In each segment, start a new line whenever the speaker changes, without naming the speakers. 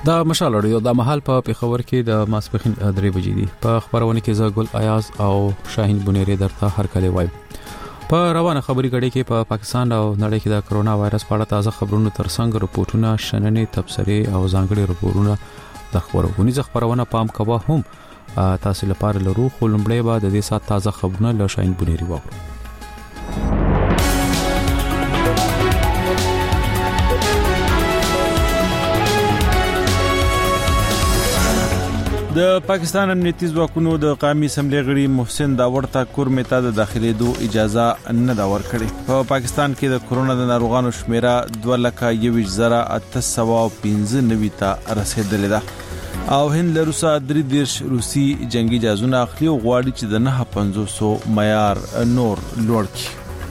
دا مشال اړیو د محل په پیښور کې د ماسپخین 3 بجې دي. په خبرونه کې زګل ایاز او شاهین بنيري درته هر کله وای. په روانه خبري غړي کې په پاکستان او نړۍ کې د کرونا وایرس په اړه تازه خبرونه ترڅنګ رپورټونه، شننې، تبصرې او ځانګړي رپورټونه د خبرونه پام کوه هم تاسو لپاره لرو. خو لمړی به د دې سات تازه خبرونه له شاهین بنيري واورو.
د پاکستان امنیتي ځواکونو د قومي اسمبلی غړي محسن داوړ ته کورمه ته د داخليدو اجازه نه دا ورکړي. په پاکستان کې د کرونا د ناروغانو شمیره 2,21,895 ته رسیدلې ده او هند له روسا 3 روسي جنگي جهازونه اخلي او غواړي چې د 950 معیار نور لوړ کړي.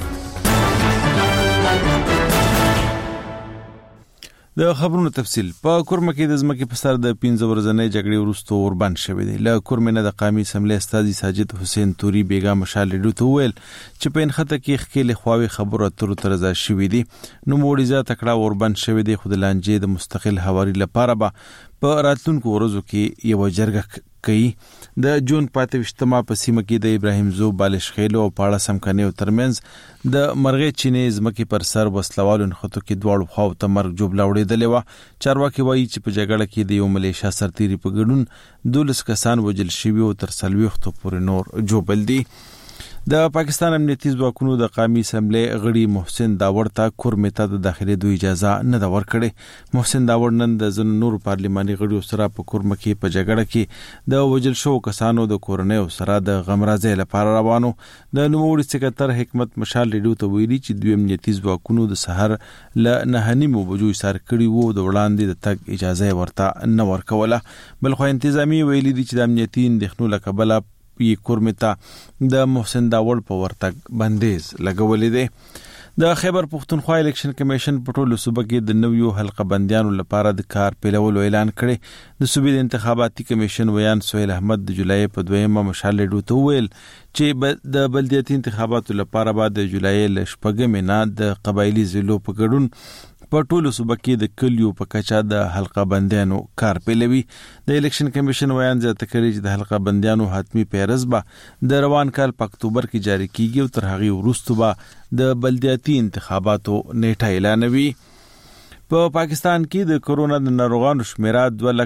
د خبرونو تفصیل په کورمه کې د ځمکې په سر د 15 ورځې جګړې وروسته اوربند شوې دي. له کورمه نه د قومي اسمبلی استاذ ساجد حسین توري بیگا مشال لیدو ته ویل چې په انخته کې خېل خواوي خبرو اترو ترزا شوې دي. نو موړیزه تکړه اوربند شوې دي. خو د لانجې د مستقل حواري لپاره به په راتلونکو ورځو کې یو جرګه کوي. د جون 25 په سیمه کې د ابراهیم زو بالش خېلو او پاړه سمکنیو ترمنځ د مرغې چینې ځمکې پر سر وسلوالو نخته کې دوړ خو ته مرګ جوړ لاوړېدلې و. چارواکي وایي چې په جګړه کې د یو ملیشیا سرتيري په ګډون 12 کسان وجل شوي او تر 40 پورې نور جوړل دي. د پاکستان امنیتي ځواکونو د قومي اسمبلی غړي محسن داوړ ته کورمه ته د داخليدو اجازه نه دا ورکړي. محسن داوړ نن د نور پارلماني غړي سره په کورمه کې په جګړه کې د وجل شو کسانو د کورنۍ سره د غمرازۍ لپاره روانو. د نوموړي سکرټر حکمت مشال لیدو ته ویلي چې دوی امنیتي ځواکونو د سحر ل 9:30 بجو سار کړي وو د وړاندې د تګ اجازه ورته نه ورکوله. بل خو انتظامی ویلي دي چې د امنیتي اندېښنو لکبله یې کورمتا د محسن داوړ په ورتګ بندیز لګولې ده. د خیبر پختونخوا الیکشن کمیشن په ټولو صوبو کې د نویو حلقه بندیانو لپاره د کار پیلولو اعلان کړي. د صوبې د انتخاباتي کمیشن ویان سهیل احمد د جولای په 2 مشال لیدو ته ویل چې د بلدیاتي انتخاباتو لپاره بعد د جولای ل 8 نه د قبایلی ضلعو په ګډون په ټولو صوبو کې د کلیو په کچا د حلقه بندیانو کار پیلوي. د الیکشن کمیشن ویان زیاته کړي چې د حلقه بندیانو حتمی پیرز به د روان کال په اکتوبر کې جاری کیږي او تر هغه وروسته به د بلدیاتي انتخاباتو نیټه اعلانوي. په پاکستان کې د کرونا د ناروغانو شمیره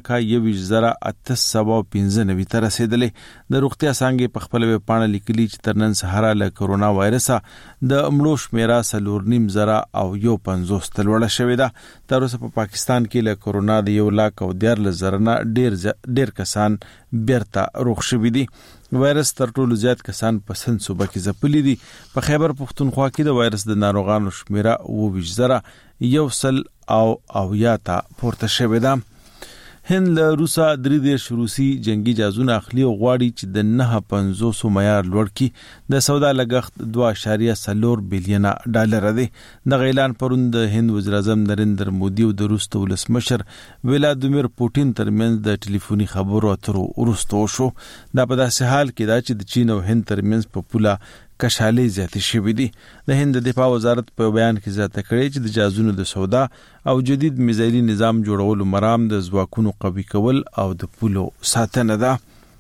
2,21,895 ته رسیدلې. د روغتیا څنګه په خپل ویب پاڼه لیکلي چې تر نن سهار له کرونا وایرسه د مړو شمیره 4,950 تلوړه شوې ده. تر اوسه په پاکستان کې له کرونا د 1,14,000 نه ډیر کسان بیرته روغ شوي دي. وایرس تر ټولو زیات کسان په سند صوبه کې ځپلي دي. په خیبر پختونخوا کې د وایرس د ناروغانو شمیره 20,000 ته پورته شوې ده. هند له روسا 3 روسي جنگي جهازونه اخلي او غواړي چې د 950 معیار لوړ کړي. د سودا لګښت 2.4 بلین ډالر دی. د اعلان پروند د هند وزیر اعظم نریندر مودي او د روس ولسمشر ولادیمیر پوتین ترمنځ د ټلیفوني خبرو اترو وروسته شو. دا په داسې حال کې دا چې د چین او هند ترمنځ په پوله کشالې زیاتې شوې دي. د هند د دفاع وزارت په بیان کې زیاته کړې چې د جهازونو د سودا او جدید میزایلي نظام جوړولو مرام د ځواکونو قوي کول او د پولو ساتنه ده.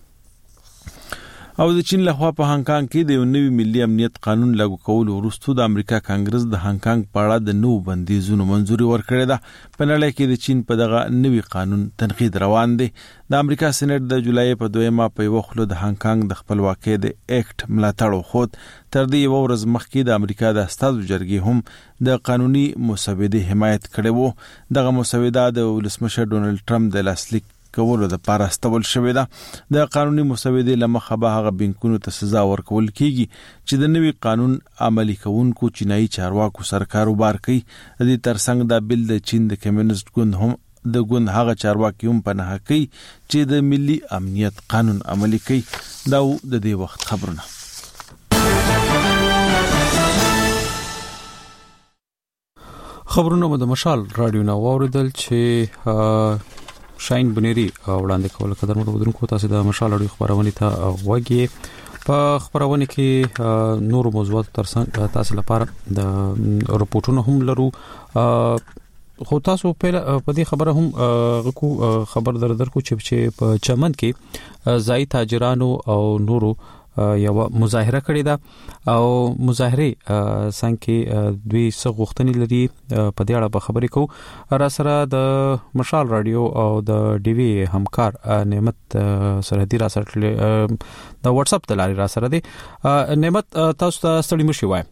او د چین لخوا په هانګ کانګ کې د یو نوي ملي امنیت قانون لاګو کولو وروسته د امریکا کانګرس د هانګ کانګ په اړه د نوو بندیزونو منځوري ورکړې ده. په نړۍ کې د چین په دغه نوي قانون تنقید روان دی. د امریکا سېنات د جولای په 2 په یو خلو د هانګ کانګ د خپلواکۍ د اکټ ملاتړ وکړ. تر دې یو ورځ مخکې د امریکا د استازو جرګې هم د قانوني مسودې حمایت کړې وو. دغه مسوده د ولسمشر ډونالد ټرمپ د لاسلیک کولو د پاره استول شوې ده. د قانوني مسودې لمخه به هغه بانکونو ته سزا ورکول کیږي چې د نوي قانون عملي کوونکو چینایي چارواکو سره کاروبار کوي. د ترڅنګ د بل د چین د کمیونست ګوند هم د ګوند هغه چارواکي هم پناه کوي چې د ملي امنیت قانون عملي کوي. دا د دې وخت خبرونه. خبرونه د مشال رادیو نو اوریدل چې شاهین بنيري وړاندې کول قدر مو ودرونکو تاسو د مشال اړیو خبرونه ته وګورئ. په خبرونه کې نور موضوعات ترڅنګ تاسو لپاره د رپورټونو هم لرو.
خو تاسو په دې خبره هم خبر درکو چې په چمن کې ځای تاجرانو او نورو یو مظاهره کړې ده او مظاهره څنګه دوی څه غوښتنې لري په دې اړه به خبرې کوو. را سره د مشال رادیو او د ډي وي همکار نعمت سرحدي را سره د واتس اپ د لارې را سره دی. نعمت تاسو ته ستړي مشي وای.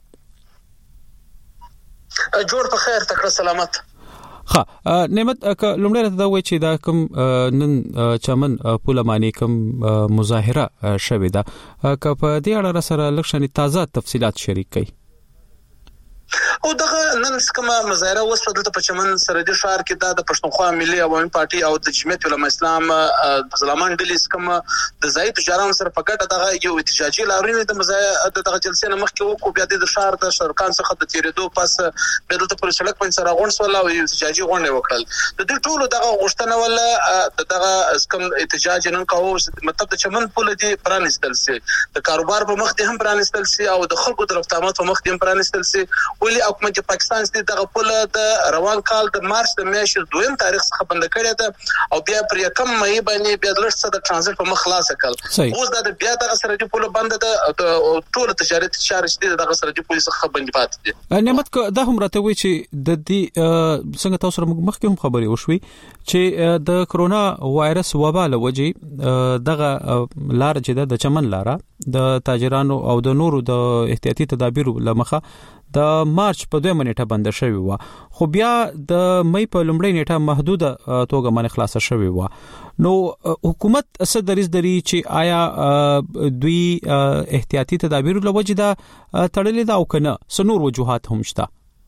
جوړ په خیر تکړه سلامت.
نعمت لومړی راته دا وایي چې دا کوم نن چمن پولمانی کوم مظاهره شوې ده که په دې اړه سره لږ تازه تفصيلات شریک کړئ.
او دغه نن کومه مظاهره وسله د پچمن سرحدي ښار کې د پښتونخوا ملي عوامي پارټي او د جمعیت علماء اسلام ځلمان ډلې کومه د ځای تجارانو سره په ګډه دغه یو احتجاجي لارونه د مظاهره دغه جلسې نه مخکې وکړو. بیا د ښار د شرکان څخه د تیرېدو پس بیا د پر سړک باندې سره غونډه ولا او احتجاجي غونډه وکړل. د دې ټولو دغه غوښتنه ولا دغه کوم احتجاج نن کوو مطلب د چمن پول دي پرانستل سي د کاروبار په مخ دي هم پرانستل سي او د خلکو د رفتامات په مخ دي هم پرانستل سي. ولې حکومت پاکستان ستې دغه پول د روان کال د مارچ د میاشتې 2 تاریخ څخه بند کړی ده او بیا پر 1 مې باندې بیا د لږ څه د ترانزیت په مخ خلاص کړل. اوس دا بیا دغه سرحدي پول بند ده ټول تجارت اشاره چې دغه سرحدي پول څخه بند پات دي.
نعمت دا هم راته وی چې د دې څنګه تاسو مخکې هم خبرې وشوي چې د کرونا وایرس وبا له وجې دغه لار چې د چمن لاره د تاجرانو او د نورو د احتیاطي تدابیرو لمخه د مارچ په 2 نیټه بند شوی و خو بیا د مې په لومړۍ نیټه محدوده توګه باندې خلاصه شوی و. نو حکومت څه دریځ لري چې آیا دوی احتیاطي تدابیر لوجه دا تړلې دا او کنه سنور وجوهات هم شته؟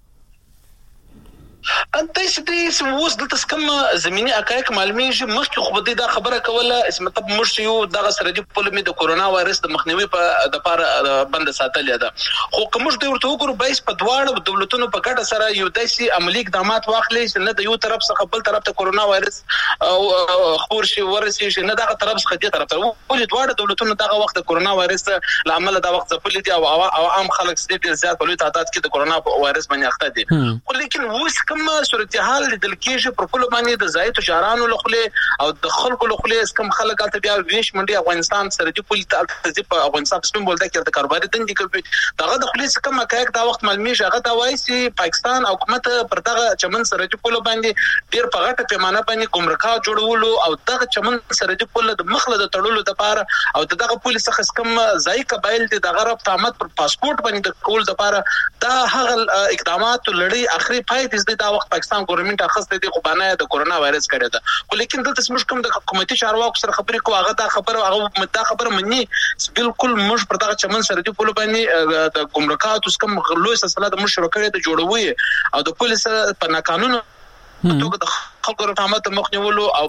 دې اوس د تسکم زميني حقایق معلومیږي. مخکې خو به دا خبره کوله مطلب موږ یو دغه سرحدي پول می د کورونا وایرس د مخنیوي په د پاره بند ساتلې ده. خو کوم د ورته وګورو بایس په دواړو دولتونو په ګډه سره یو داسې عملی اقدامات واخلي چې نه د یو طرف څخه بل طرف ته کورونا وایرس او خبر شي ورسي چې نه دغه طرف څخه دې طرف ته ولې دواړو دولتونو دغه وخت د کورونا وایرس لامل دا وخت ځپلې دي او عام خلک ستې زیات په لوی تعداد کې د کورونا وایرس باندې اخته دي. خو لیکن اوس کوم صورتحال لیدل کېږي پر خپل باندې د ځای تجارانو لخوا او د خلکو لخوا کوم خلک ته بیا ویش منډي افغانستان سره د پولیس ته په افغانستان سپین بولدا کې د کاروباري دندې کوي دغه د خپل کوم حقایق دا وخت معلومیږي. هغه دا وایي چې پاکستان حکومت پر دغه چمن سره د پول باندې ډیر په غټه پیمانه باندې ګمرکات جوړولو او دغه چمن سره د پول د مخله د تړلو لپاره او دغه پولیس څخه کوم ځای قبایل د دغه رفتامت پر پاسپورت باندې د کول لپاره دا هغه اقدامات لړۍ اخري پای دې دا وخت پاکستان ګورنمنت اخسته دي خو باندې د کورونا وایرس کړی ده. خو لیکن دلته موږ کوم د حکومتي چارواکو سره خبرې کوو هغه دا خبره مني بالکل موږ پر دغه چمن سره دی پول باندې د ګمرکات اوس کوم لوی سلسله د مشرکړې د جوړوي او د پولیس په ناقانونه توګه د خلکو رټامت مخنیولو او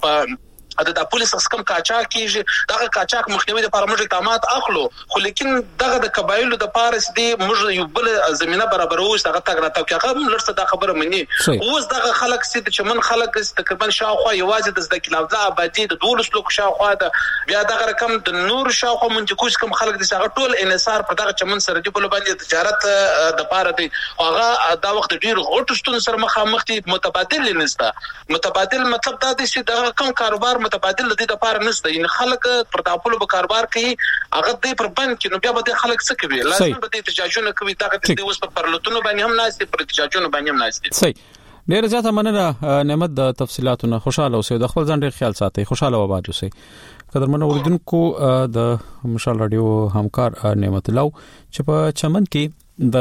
د پولیس څخه کاچاق کیږي دغه کاچاق مخنیوي لپاره موږ اقدامات اخلو. خو لیکن دغه د قبایلو د پارس دی موږ یو بل زمينه برابرو دغه تګ راته کې هغه لرسته د خبره مني. اوس دغه خلک چې چمن خلک تقریبا شاوخوا یوازې د کلاوزه آبادی د 12 لوک شاوخوا د بیا دغه رقم د نور شاوخوا منځکوس کوم خلک د هغه ټول انحصار په دغه چمن سره دی په باندې تجارت د پاره دی. هغه دا وخت ډیر غوټ شتون سره مخامخ دي متبادل نسته. متبادل مطلب دا دی چې دغه کوم کاروبار متبادل د دې لپاره نشته. ان خلک پر تاپلو په کاروبار کوي هغه دې پر بند کې نو بیا به خلک څه کوي لازم به احتجاجونه کوي دغه د اوس په پرلطونو باندې هم ناشته پر احتجاجونه باندې هم ناشته.
صحیح ډیر زیاته مننه نعمت د تفصيلاتونو. خوشاله اوسئ د خپل ځان ډیر خیال ساتئ. خوشاله و آباد اوسئ. قدرمن اوریدونکو د مشال رادیو همکار نعمت الله چې په چمن کې د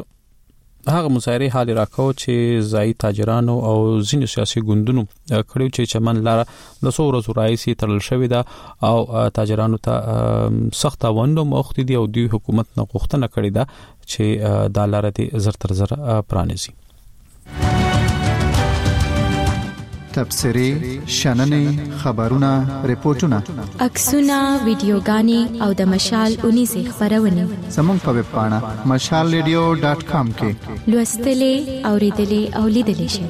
هغه مظاهره حال راکاو چې ځای تاجرانو او ځینو سیاسي ګوندونو کړیو چې چمن لاره د څو ورځې راځي تړل شوې ده او تاجرانو ته سخت وندو مخ دي او دوی حکومت نه غوښتنه کړې ده چې د لاره دې زر تر زر پرانیزي.
تبصرې شننې خبرونه ریپورتونه
عکسونه ویډیوګانې او د مشال 19 خبرونه
زموږ په ویب پاڼه mashalradio.com کې
لوستلې اوریدلې او لیدلې شئ.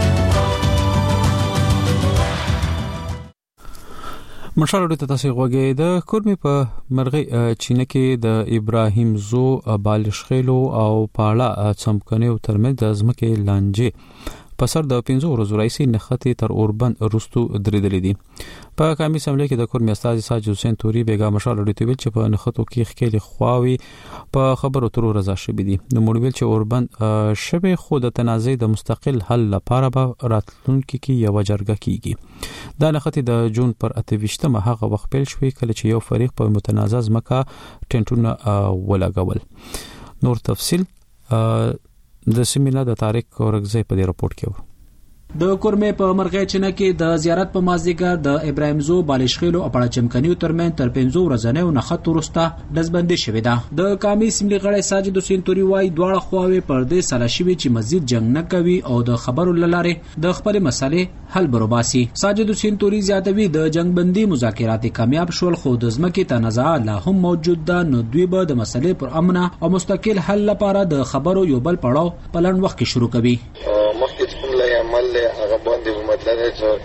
مشال ته تاسو غوږی د کورمي په مرغې چینه کې د ابراهیم زو بالشخیلو او پاړه څمکنیو ترمنځ د ځمکې لانجې په سر د 15 ورځو رئیسي نخته تر اوربند رستو درېدلې دي. په قومي اسمبلی کې د کورمي استاد ساجد حسین توري بیګا مشال لري چې په نخته کې خېل خواوي په خبرو تر رضا شوی دي. نو مړویل چې اوربند شبه خود تنازع د مستقل حل لپاره به راتلونکي کې یو جرګه کیږي. دا نخته د جون پر 28مه هغه وخت پیل شوی کله چې یو فریق په متنازع ځمکه ټینټونه ولګول. نور تفصيل د سیمینار د تاریخ اورګزی په دې رپورت کې و.
د کورمې په مرغېچنه کې د زیارت په مازدیګر د ابراهیم زو بالشخیلو او پړه چمکنیو ترمن تر 15 ورځې نه خط ورسته دزبندي شوې ده. د قومي اسمبلی غړی ساجد حسین توري وايي دواړه خواوې پر دې سره شوي چې مزید جنگ نه کوي او د خبرو لاره د خپل مسلې حل بروباسي. ساجد حسین توري زیاتوي د جنگ بندي مذاکرات کامیاب شول خو د ځمکې تنازع لا هم موجود ده. نو دوی به د مسلې پر امنه او مستقل حل لپاره د خبرو یو بل پړاو په لړ وخت کې شروع کوي.
عمل هغه باندې مطلب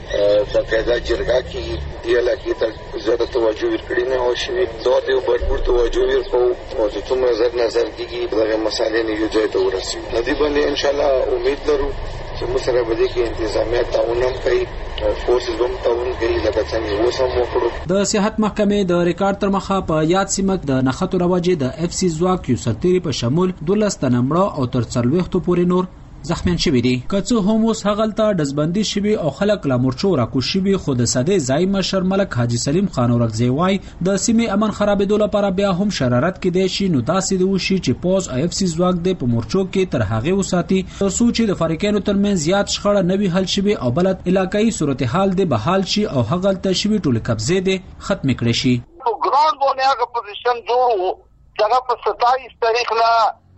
د قاعده جرګه کې دی لکه ته زیاده توجه ورکړي نه او شي دا د برپور توجه ورکو او ته نظر کیږي دغه مسالې نه یو ځای ته ورسي. ندی باندې ان شاء الله امید لرو چې موږ سره به د انتظامیت تعاون کوي او فورسز هم تعاون کوي لکه څنګه وسم وکړو. د
صحت محکمې د ریکارډ تر مخه په یاد سیمه د نخښو رواجې د اف سی ځواک یو سرتيري په شمول 12 تنمړه او تر 40 پورې نور زخمیان شوی دي. کڅو هم اوس هغلته دزبندي شوی او خلک لا مورچو راکو شوی خو د سده ځای مشر ملک حاجی سلیم خان اورګزی وای د سیمې امن خرابېدو لپاره بیا هم شرارت کې دی شي. نو داسې دی وشي چې پوز اف سی ځواک د په مورچو کې تر هغه وساتي تر څو چې د فریقینو ترمن زیات شخړه نوي حل شوی او بلد علاقائی صورتحال د بحال شي او هغلته شوی ټول قبضه دي ختم کړي شي.
ګراوند باندې هغه پوزیشن جوړو چې په 27 تاریخ نه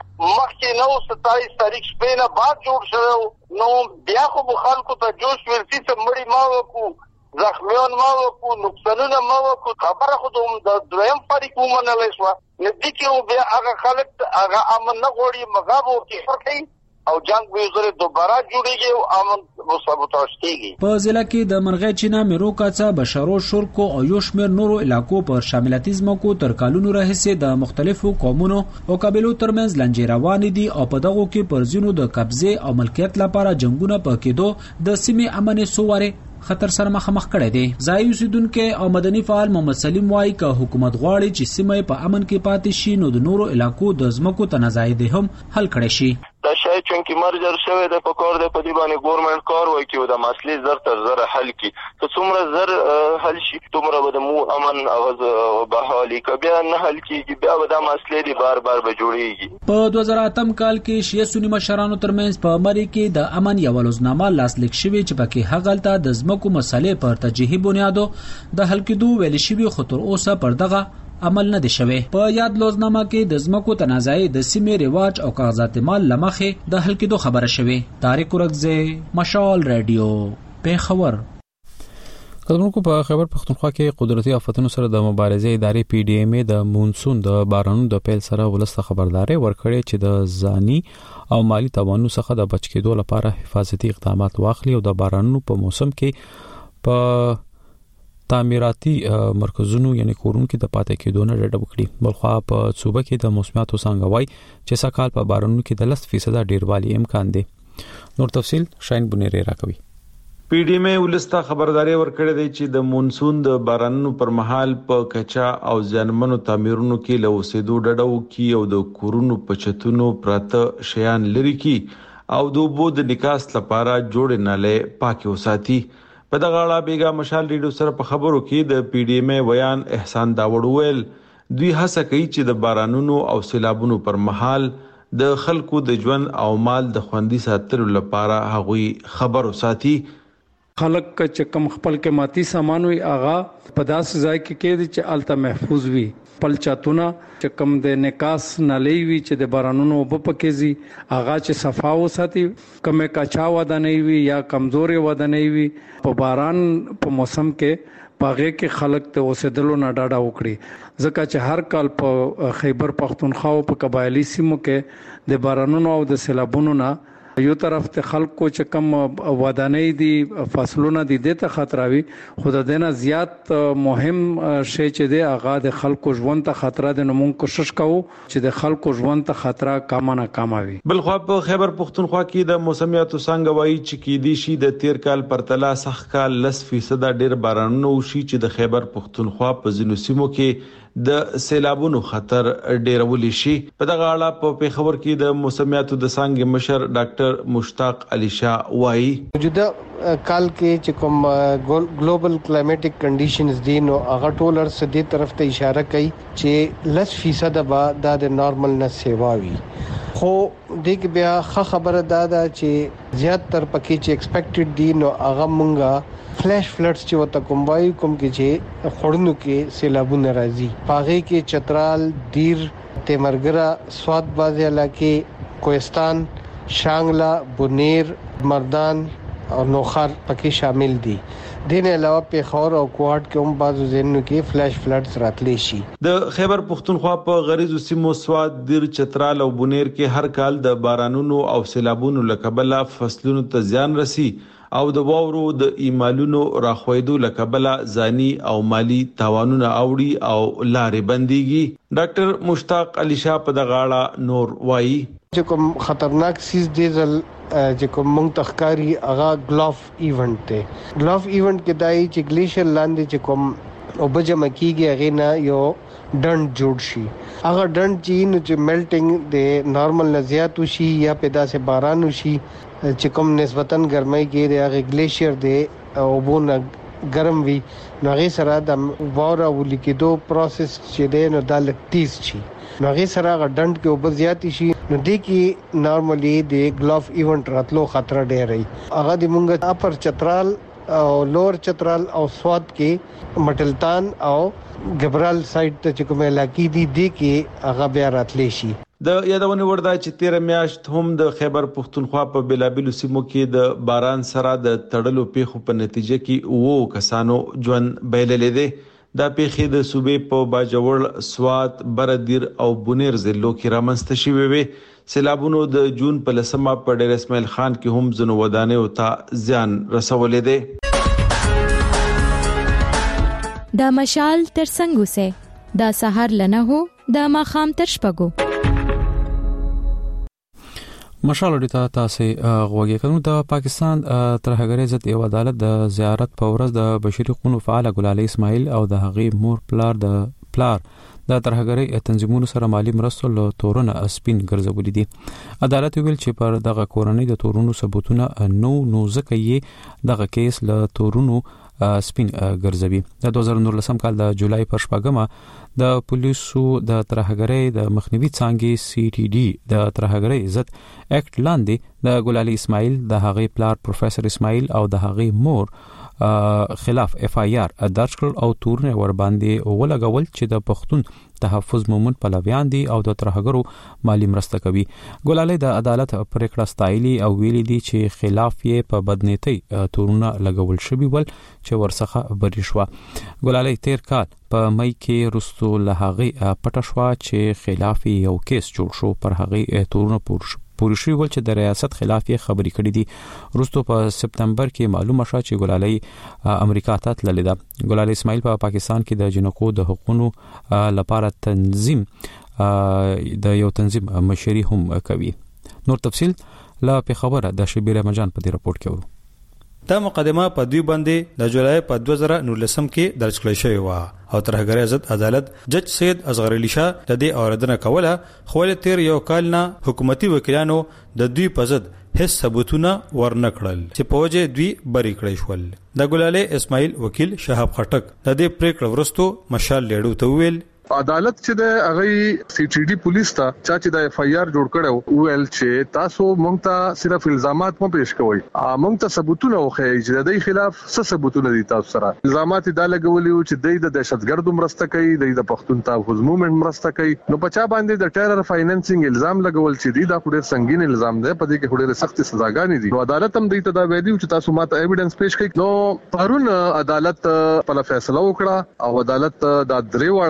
مخکې نو 27 تاریخ شپې نه بعد جوړ شو. نو بیا خو خلکو ته جوش ورسي چې مړی ما وکړو زخمیان ما وکړو نقصانونه ما وکړو خبره خو د دویم فریق ومنلی شوه. نو دې کې بیا هغه خلک هغه امن نه غواړي مغاب وکړي او جنگ به زره دوباره جوړیږي او امن وسابوتاژ کیږي.
په ضلع کې د مرغېچنه میروکاڅه بشارو شورکو او یو شمېر نورو علاقو پر شاملتیزم کو تر کالونو راهیسې د مختلفو قومونو او قبیلو ترمنځ لنجې روانې دي او په دغو کې پر ځینو د قبضه او ملکیت لپاره جنگونه پکېدو د سیمې امن سووره خطر سره مخ کړی دی. ځای اوسیدونکو او مدني فعال محمد سلیم وایي که حکومت غواړي چې سیمه په امن کې پاتې شي نو د نورو علاقو د ځمکو تنازع دې هم حل کړي شي.
دا شای چونکی مرجر شوی د پکور د پدی باندې ګورنمنت کار وای کیو د مسلې زر تر زر حل کی ته څومره زر حل شي څومره به مو امن او بحالي کبه نه حل کیږي بیا به د مسلې دی بار بار به جوړیږي.
په 2008 کال کې شیعه سنی مشرانو ترمنځ په مری کې د امن یو لوزنامه لاسلیک شوی چې پکې هغلته د ځمکو مسلې پر ترجیحي بنیادو د حل کېدو ویل شوی خطر اوسه پر دغه عمل نه دي شوی. په یاد لوزنامه کې د ځمکو تنازع د سیمې رواج او کاغذات مال لمخې د حل کېدو خبره شوی. طارق اورګزی مشال رادیو پیښور.
کله په خیبر پختونخوا کې قدرتي آفتونو سره د مبارزې ادارې پی ډی ایم د مونسون د بارانونو د پیل سره ولسته خبرداري ورکړې چې د ځاني او مالی توانونو څخه د بچ کېدو لپاره حفاظتي اقدامات واخلي او د بارانونو په موسم کې په تعمیراتي مرکزونو یعنی کورونو کې د پاتې کېدو نه ډډه وکړي. بلخوا په صوبه کې د موسمیاتو څنګه وای چې سکهال په بارانونو کې د 10% ډیروالی امکان دی. نور تفصيل شاین بنيري راکوي.
پی ډی ایم ولسته خبرداري ورکړې دی چې د مونسون د بارانونو پر مهال په کچا او ځانمنو تعمیرونو کې له اوسېدو ډډه وکړي او د کورونو په چتونو پراته شیان لري کی او د اوبو د نکاس لپاره جوړ نالې پاکي وساتي. په دغه اړه بیګا مشال ریډیو سره په خبرو کې د پی ډی ایم ویان احسان داوړ ویل دوی هڅه کوي چې د بارانونو او سیلابونو پر مهال د خلکو د ژوند او مال د خوندي ساتلو لپاره هغوی خبر وساتي.
خلک چې کم خپل قیمتي سامان وي اغا په داسې ځای کې کېږي چې الته محفوظ وي. پلچاتونه چې کم د نکاس نالې وي چې د بارانونو وب پکېزي اغا چې صفا وساتي کمه کچا ودانې وي یا کمزوري ودانې وي په باران په موسم کې پاغه کې خلک ته اوسېدلو نه ډاډه وکړي ځکه چې هر کال په خیبر پختونخوا او په قبایلی سیمو کې د بارانونو او د سیلابونو نه یو طرف ته خلکو چې کم ودانۍ دي فصلونه دي د خطراوي خود دینه زیات مهم شی چې دی هغه د خلکو ژوند ته خطر ده. نو موږ کوشش کوو چې د خلکو ژوند ته خطر کم نه کموي.
بل خو په خیبر پختونخوا کې د موسمیاتو څنګه وایي چې کې دي شي د تیر کال پرتله سخت کال 10% ډیر بارانونه وشي چې د خیبر پختونخوا په ځینو سیمو کې د سیلابونو خطر ډیرول شي. په دغه اړه په پیښور کې د موسمیاتو د څنګه مشر ډاکټر مشتاق علي شاه وایي
موجوده کال کې چې کوم ګلوبل کلایمټیک کنډیشنز دي نو هغه ټولر سدي طرف ته اشاره کوي چې 10% به د نارمل نه سیوا وي. خو دغه بیا خبره ده چې زیات تر پکې چې ایکسپیکټډ دي نو هغه مونږه فلیش فلډز چې وته کوم وایي کوم کې چې خړنو کې سیلابونه راځي. پاغه کې چترال، دیر، تیمرګرا، سواد بازي علاقې، کوهستان، شانګلا، بونیر، مردان او نوخار پکې شامل دي. دین علاوه پیښور او کوهاټ کې هم بعضو ځینو کې فلیش فلډز راتلی شي.
د خیبر پختونخوا په غریزو سیمو سواد، دیر، چترال او بونیر کې هر کال د بارانونو او سیلابونو لکبله فصلونو ته زیان رسی او د واورو د ایمالونو راخویدو لکبله ځاني او مالی تاوانونه اوړي او لارې بنديږي. ډاکټر مشتاق علي شاه په دغه اړه نور وایي
چې کوم خطرناک سیز ډیزل چې کوم مونږ تخکاری هغه ګلاف ایونت ته ګلاف ایونت کې دای چې گلیشیر لاندې چې کوم او بجم کیږي هغه نه یو ډند جوړ شي. هغه ډند چې میلټینګ د نارمل نه زیات شي یا پیدا سه باران شي چې کوم نسبتاً ګرمۍ کې د هغه گلیشیر دی او بونه ګرم وي نو هغه سره د واوره ولیکېدو پروسس چې دی نو د لکټیز شي نو هغه سره غډند کې وب زیاتی شي نو د کې نارملی د ګلاف ایونت راتلو خطر ډیر وي. هغه د مونږه اپر چترال او لور چترال او سواد کې مټلتان او ګبرال سایډ ته چې کومه علاقې دي د کې هغه بیا راتلی شي.
د یادونه وردا چې 13 میاشت هم د خیبر پختونخوا په بلابلو سیمو کې د باران سره د تړلو پیښو په نتیجه کې وو کسانو ژوند بایللې دي. دا پیښې د صوبې په باجوړ، سوات، بردیر او بونیر ضلعو کې رامنځته شوې وي. سیلابونو د جون په لسمه په ډیر اسماعیل خان کې هم زنو ودانې او ته زیان رسولې دي.
د مشال تر څنګه سه د سحر لنه هو د ماخام تر شپګو
مشال ډیتا تاسو غوږی کنو. د پاکستان ترهګری ضد یو عدالت د زیارت په ورځ د بشري حقوقو فعال ګلالي اسماعیل او د هغې مور پلار د ترهګری تنظیمونو سره مالی مرستو له تورونه سپین ګرځولې دي. عدالت ویل چې پر دغه کورنۍ د تورونو ثبوتونه نو ځکه یې دغه کیس له تورونو سپین ګرځوي. د 2019 کال د جولای پر شپږمه د پولیسو د ترهګری د مخنیوي څانګې CTD د ترهګری ضد اکټ لاندې د ګلالي اسماعیل د هغې پلار پروفیسور اسماعیل او د هغې مور خلاف FIR درج کړ او تورونه ور باندې ولګول چې د پښتون تحفظ مومن پلویان دي او د ترهګرو مالی مرسته کوي. ګلالي د عدالت پریکړه ستایلی او ویلي دي چې خلاف یې په بدنيتي تورونه لګول شوی ول چې ورڅخه بری شو. ګلالي تیر کال په مې کې رستو له هغه پټ شو چې خلاف یو کیس جوړ شو پر هغه تورونه پورشي ول چې د ریاست خلاف یې خبري کړې دي. رستو په سپتمبر کې معلومه شوه چې ګلالي امریکا ته تللی ده. ګلالي اسماعیل په پاکستان کې د جنکو د حقوقو لپاره تنظیم د یو تنظیم مشري هم کوي. نور تفصيل لا په خبره د شبیر رمضان په دې راپورټ کې ورو.
دا مقدمه په دوی باندې د جولای په 2019 کې درج کړل شوې و او ترهګری ضد عدالت جج سید اصغر علي شاه د دې اوریدنه کوله خو له تیر یو کال نه حکومتي وکیلانو د دوی په ضد هیڅ ثبوتونه ورنکړل چې په وجه دوی بری کړی شول. د ګلالي اسماعیل وکیل شهاب خټک د دې پریکړه ورستو مشال لیډو ته ویل
عدالت چې د هغه CTD پولیس ته چې د FIR جوړ کړو ویل چې تاسو مونږ ته صرف الزامات مو پیښ کوئ مونږ ته ثبوتونه وخی چې د دې خلاف څه ثبوتونه دي تاسو سره الزامات دا لګولي چې د دهشتګردو مرسته کوي د پښتون تحفظ مومنت مرسته کوي نو پچا باندې د ټیرر فاینانسینګ الزام لګول چې دا ډېر سنگین الزام دی په دې کې ډېر سخت سزاګانې دي نو عدالت هم دې ته دا ویلي چې تاسو ماته ایویډنس پیښ کړئ نو پرون عدالت په فیصله وکړه او عدالت دا درې واړه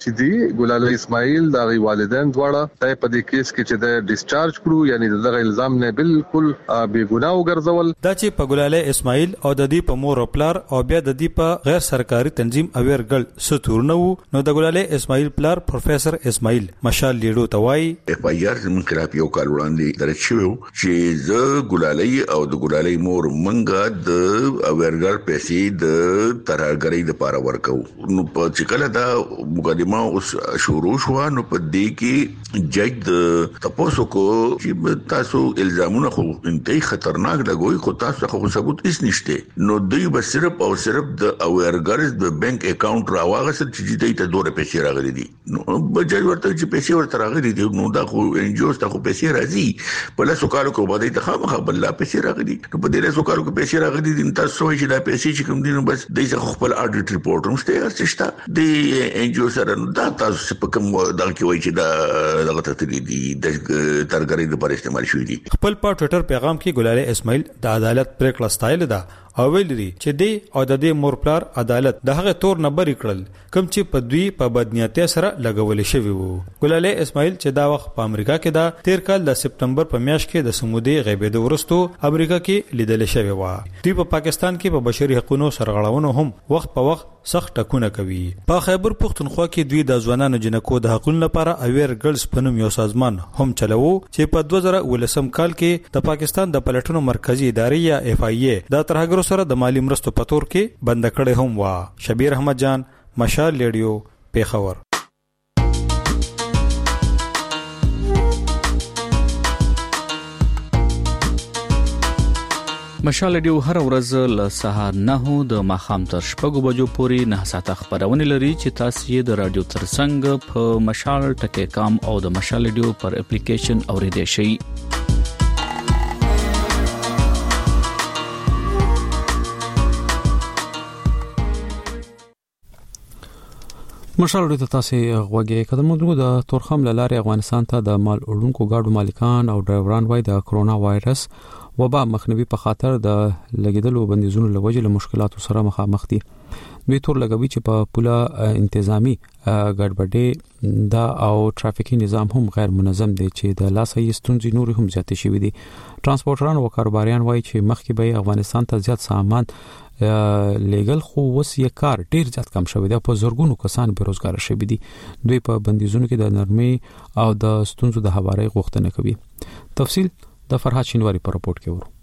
چې دی ګلاله اسماعیل د غي والدین دواړه د په دې کیس کې چې د ډیسچارج کړو یعنی دغه الزام نه بالکل بے ګناه وګرځول.
دا چې په ګلاله اسماعیل او د دې په مور او پلار او بیا د دې په غیر سرکاري تنظیم اویرګل ستورنو نو د ګلاله اسماعیل پلار پروفیسور اسماعیل مشال لیډو توای
اف آی آر زمون خلاف یو کال وړاندې درچو چې ز ګلاله او د ګلاله مور منګه د اویرګل پیسې د ترهګری د پاره ورکو. نو په چکله دا مقدمه اوس شروع شو نو په دې کې جج د تاسو کو چې تاسو الزامونه خو انتهایی خطرناک لګوي خو تاسو خو ثبوت هیڅ نشته. نو دوی به صرف او صرف د اویرګل د بانک اکاونټ راوغسل چې دې ته دوه پیسې راغلي دي. نو بجای ورته چې پیسې ورته راغلي دي نو دا خو انجوز ته خو پیسې راځي په لاسو کالو کو باندې ته خامخا بل لا پیسې راغلي. نو په دې لاسو کالو کو پیسې راغلي دي تاسو چې دا پیسې چې کوم دي نو بس دې خپل اډیټ ریپورت هم ستاسو د انجو سره نو دا تاسو په کوم دا کې وایي چې دا دغه تدریدي د ترګری د پر استعمال شوې دي.
خپل په ټوئیټر پیغام کې ګلاله اسماعیل د عدالت پریکړه ستایل ده او ویلي چې دی او د دې مور پلار عدالت د هغه تور نه بری کړل کوم چې په دوی په بدنیاتي سره لګول شوی وو. ګلاله اسماعیل چې دا وخت په امریکا کې دا تیر کال د سپتمبر په میاشت کې د سمودي غیبېدو ورستو امریکا کې لیدل شوی و. دوی په پاکستان کې په بشري حقوقو سرغړونو هم وخت په وخت سخت ټکونه کوي. په خیبر پختونخوا کې دوی د ځوانانو جنکو د حقوقو لپاره اویر ګرلز په نوم یو سازمان هم چلوو چې په 2019 کال کې د پاکستان د پلټنو مرکزی ادارې یا اف آی ای د ترهګرو سره د مالی مرستو په تور کې بند کړي هم وا. شبیر احمد جان مشال لیډیو پیښور.
مشال لیډیو هر ورځ له سهار 9 د ماښام تر 6 بجو پورې 9 ساعته خبرونه لري چې تاسو یې د رادیو ترڅنګ په مشال ټکی کام او د مشال لیډیو پر اپلیکیشن اوریدئ شئ.
مشال لیډیو ته تاسو غوږی کډمو د تورخم لارې افغانستان ته د مال اړونکو ګاډو مالکان او ډرایوران وای د کرونا وایرس وبا مخنیوي په خاطر د لګیدلو بندیزونو لوجه له مشکلاتو سره مخامخ دي. دوی تور لګوي چې په پوله انتظامی ګډوډي دا او ټرافیکي نظام هم غیر منظم دي چې د لاسي ستونزې نور هم زیاتې شوې دي. ترانسپورټران او کاروباریان وایي چې مخکې به افغانستان ته زیات سامان لیګل خو وس یې کار ډیر زیات کم شوی دی. په زورګونو کسان بیروزګار شوي دي. دوی په بندیزونو کې د نرمي او د ستونزو د هواري غوښتنه کوي. تفصیل د فرحات شینواری په راپورټ کې ورو.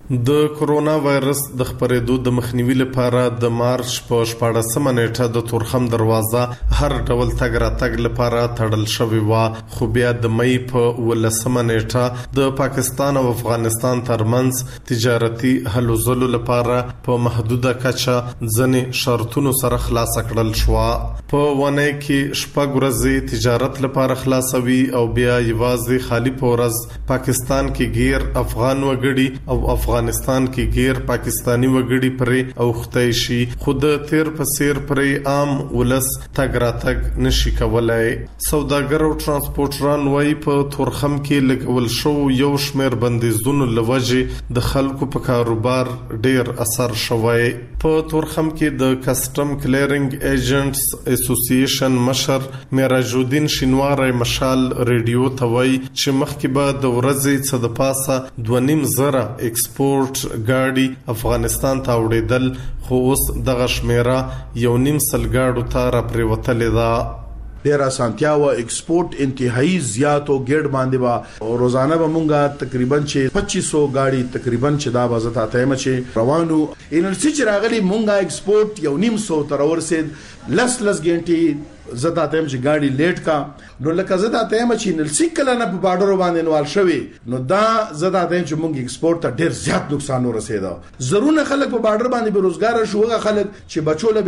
د کرونا وایرس د خپرېدو د مخنیوي لپاره د مارچ په 14 نیټه د تورخم دروازه هر ډول تګ راتګ لپاره تړل شوې و. خو بیا د مې په 18 نیټه د پاکستان او افغانستان ترمنځ تجارتي هلو ځلو لپاره په محدوده کچه ځنې شرطونو سره خلاص کړل شو. په ونه کې شپږ ورځې تجارت لپاره خلاصوي او بیا یوازې خالی پورز پاکستان کې غیر افغان وګړي او افغانستان کې غیر پاکستانی وګړي پرې او خدای شي خود تیر پسیر پرې عام ولس تګ راتګ نشي کولای. سوداګر او ترانسپورټران وایي په تورخم کې لګول شو یو شمیر بندیزونو لوجه د خلکو په کاروبار ډیر اثر شوی. په تورخم کې د کسٹم کلیرینګ ایجنټس اسوسییشن مشر معراج الدین شینواری مشال ریډیو ته وایي چې مخکې به د ورځې څه د پاسه 2.5 زره ایکسپورټ ګاډي افغانستان ته وړېدل خو اوس دغه شمیره 1.5 سل ګاډو ته را پریوتلې ده.
ډیر اسانتیا او ایکسپورټ انتهایی زیات او ګډ باندې با روزانه به مونږه تقریبا 2500 گاډي تقریبا چې دا بازه ته چې روانو انرژي چې راغلي مونږه ایکسپورټ 1.5 تر ورسید لس ګنټي زدا تم چې گاډي لیټ کا نو لکه زدا تم چې نلسی کله نه په بارډر باندې نوال شوی نو دا زدا تم چې مونږ ایکسپورټ ته ډیر زیات نقصان ورسېدا. ضروري خلک په بارډر باندې بیروزګار شو هغه خلک چې بچوله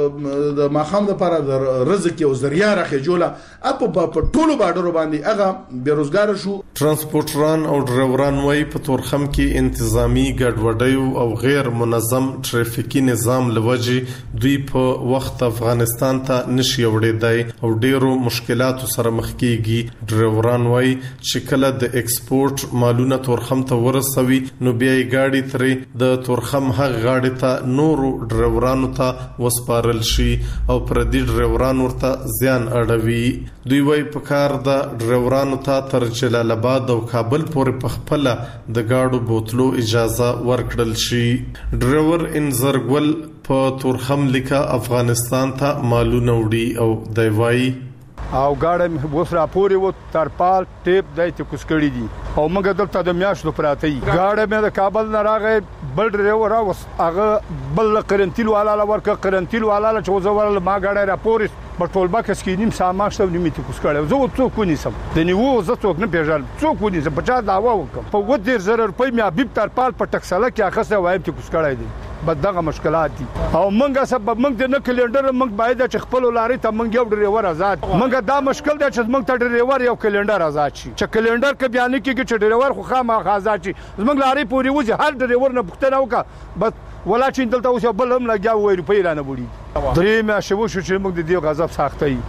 به د ماخام لپاره د رزق او ذریعہ راخه جوړه اپ په ټولو بارډر باندې هغه بیروزګار شو.
ترانسپورټران او ډرایوران وایي په تورخم کې انتظامی ګډوډي او غیر منظم ټرافیکي نظام لوجه دوی په وخت افغانستان ته نشي وړي غوړېدای او ډېرو مشکلاتو سره مخ کیږي. ډرایوران وایي چې کله د ایکسپورت مالونه تورخم ته ورسوي نو بیا یې گاډي ترې د تورخم هغه غاړي ته نورو ډرایورانو ته وسپارل شي او پردي ډرایوران ورته زیان اړوي. دوی وایي په کار د ډرایورانو ته تر جلال آباد او کابل پورې په خپل د گاډو بوتلو اجازه ورکړل شي. ډرایور انزرګل په تورخم لیکه افغانستان ته مالونه وړي او دی وایي
او ګاډه وس راپورې و ترپال ټیپ دای ته کوس کړی دي او موږ دلته د میاشتو پراته یي. ګاډه مې د کابل نه راغې بل ډرایور اوس هغه بل قرنطین والا ورکه قرنطین والا چې وزول ما ګاډه راپورې بټول باکس کې نیم سامان شته نیمه ته کوس کړو. زه څوک ونیسم د نیو زه څوک نه پیژل څوک ونیسم 50 داوا وکم په 10000 روپۍ مې حبیب ترپال په ټکسله کې اخسته وایم ته کوس کړای دي. بدغه مشکلات دي او منګه سبب منګ د نه کلندر منګ باید چې خپل لارې ته منګ یو ډرایور آزاد منګ دا مشکل دی چې منګ ته ډرایور یو کلندر آزاد شي چې کلندر کې بیان کیږي چې ډرایور خو خامہ آزاد شي. منګ لارې پوری وځي هر ډرایور نه پښتنه وکړه بس ولا چې دلته اوس بل هم لګیا وای روپۍ رانه وړي. درې میاشتې شو چې موږ د دې غضب ساختای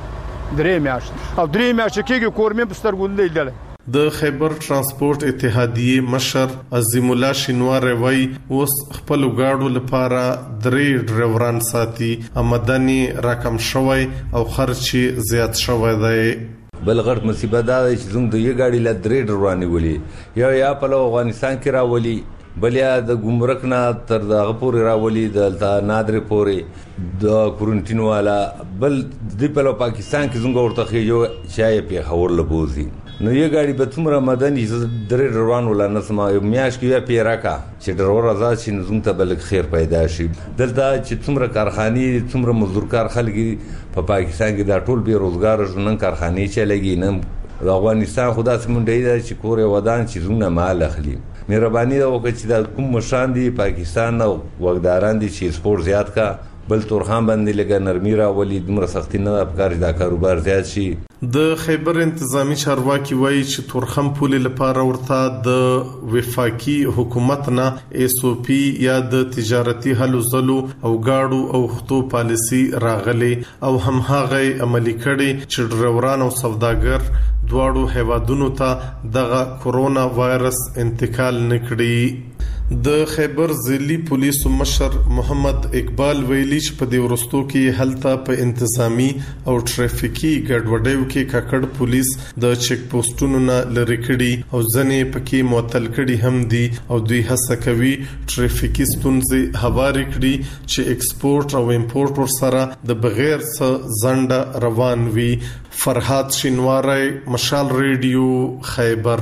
3 میاشتې او 3 میاشتې کېږي کورمې په سترګو لیدل.
د خیبر ترانسپورت اتحادیه مشر عظیم الله شینوار وای اوس خپل غاړو لپاره 3 ډرایوران ساتي آمدنی رقم شوی او خرچ زیات شوی دی.
بل غړ مصیبت دا چې زموږ د یو غاډي له 3 ډرایوران ولي یا په افغانستان کې راولي بلیا د ګمرک نه تر دغه پورې راولي د نادر پورې د کورنټین والا بل د پاکستان کې زموږ ورته خېجو شای په خور لبوزي نو یو غاډي به څومره مدني 3 ډرایوران ولا نسمه میاش کې پیراکا چې ډرایور آزاد شي زموږ ته بل خیر پیدا شي. دلته چې څومره کارخاني څومره مزدورکار خلک په پاکستان کې دا ټول به روزګار ژوند کارخاني چلېږي نه د افغانستان خدا سمونډي دا چې کورې ودان چې زموږ مال اخلي. مهرباني دا وکړه چې د کوم مشان دي پاکستان او وګداران دي چې سپورت زیات کا بل تورخم باندې لګا نرمي راولي دمر سختي نه افکار دا کاروبار زیات شي.
د خیبر انتظامی چارواکي وایي چې تورخم پولې لپاره ورته د وفاقي حکومت نه SOP یا د تجارتي هلو زلو او گاډو او خطو پالیسي راغلي او هم هغه عملي کړي چې ډرایوران او سوداګر دواړو هیوادونو ته دغه کورونا وایرس انتقال نکړي. د خیبر ضلعي پولیسو مشر محمد اقبال ویلي چې په دې ورستو کې هلته په انتظامی او ټریفیکي ګډوډیو کې ککړ پولیس د چیک پوسټونو نه لری کړي او ځنې پکې معطل کړي هم دي او دوی هڅه کوي ټریفیکي ستونزې هواري کړي چې ایکسپورت او امپورت ور سره د بغیر څه زنده روان وي. فرحات شینواری مشال ریډیو خیبر.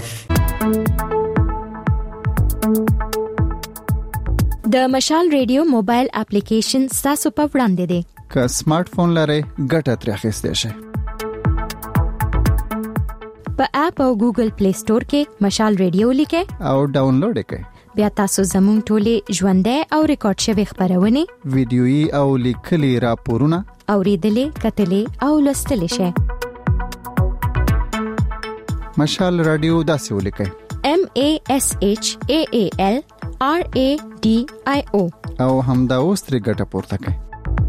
د مشال ریډیو موبایل اپلیکیشن تاسو په وړاندې دی.
که سمارټ فون لرئ ګټه ترې اخیستئ شئ.
په اپ او ګوګل پلی سٹور کې مشال ریډیو لیکئ
او ډاونلوډ کړئ.
بیا تاسو زموږ ټولې ژوندۍ او ریکارډ شوی خبرونه
ویډیويي او لیکلي راپورونه
اوریدلې کتلې او لوستلې شئ.
مشال رادیو داسې ولیکئ
MASHAAL RADIO
او همدا اوس ترې ګټه پورته کړئ.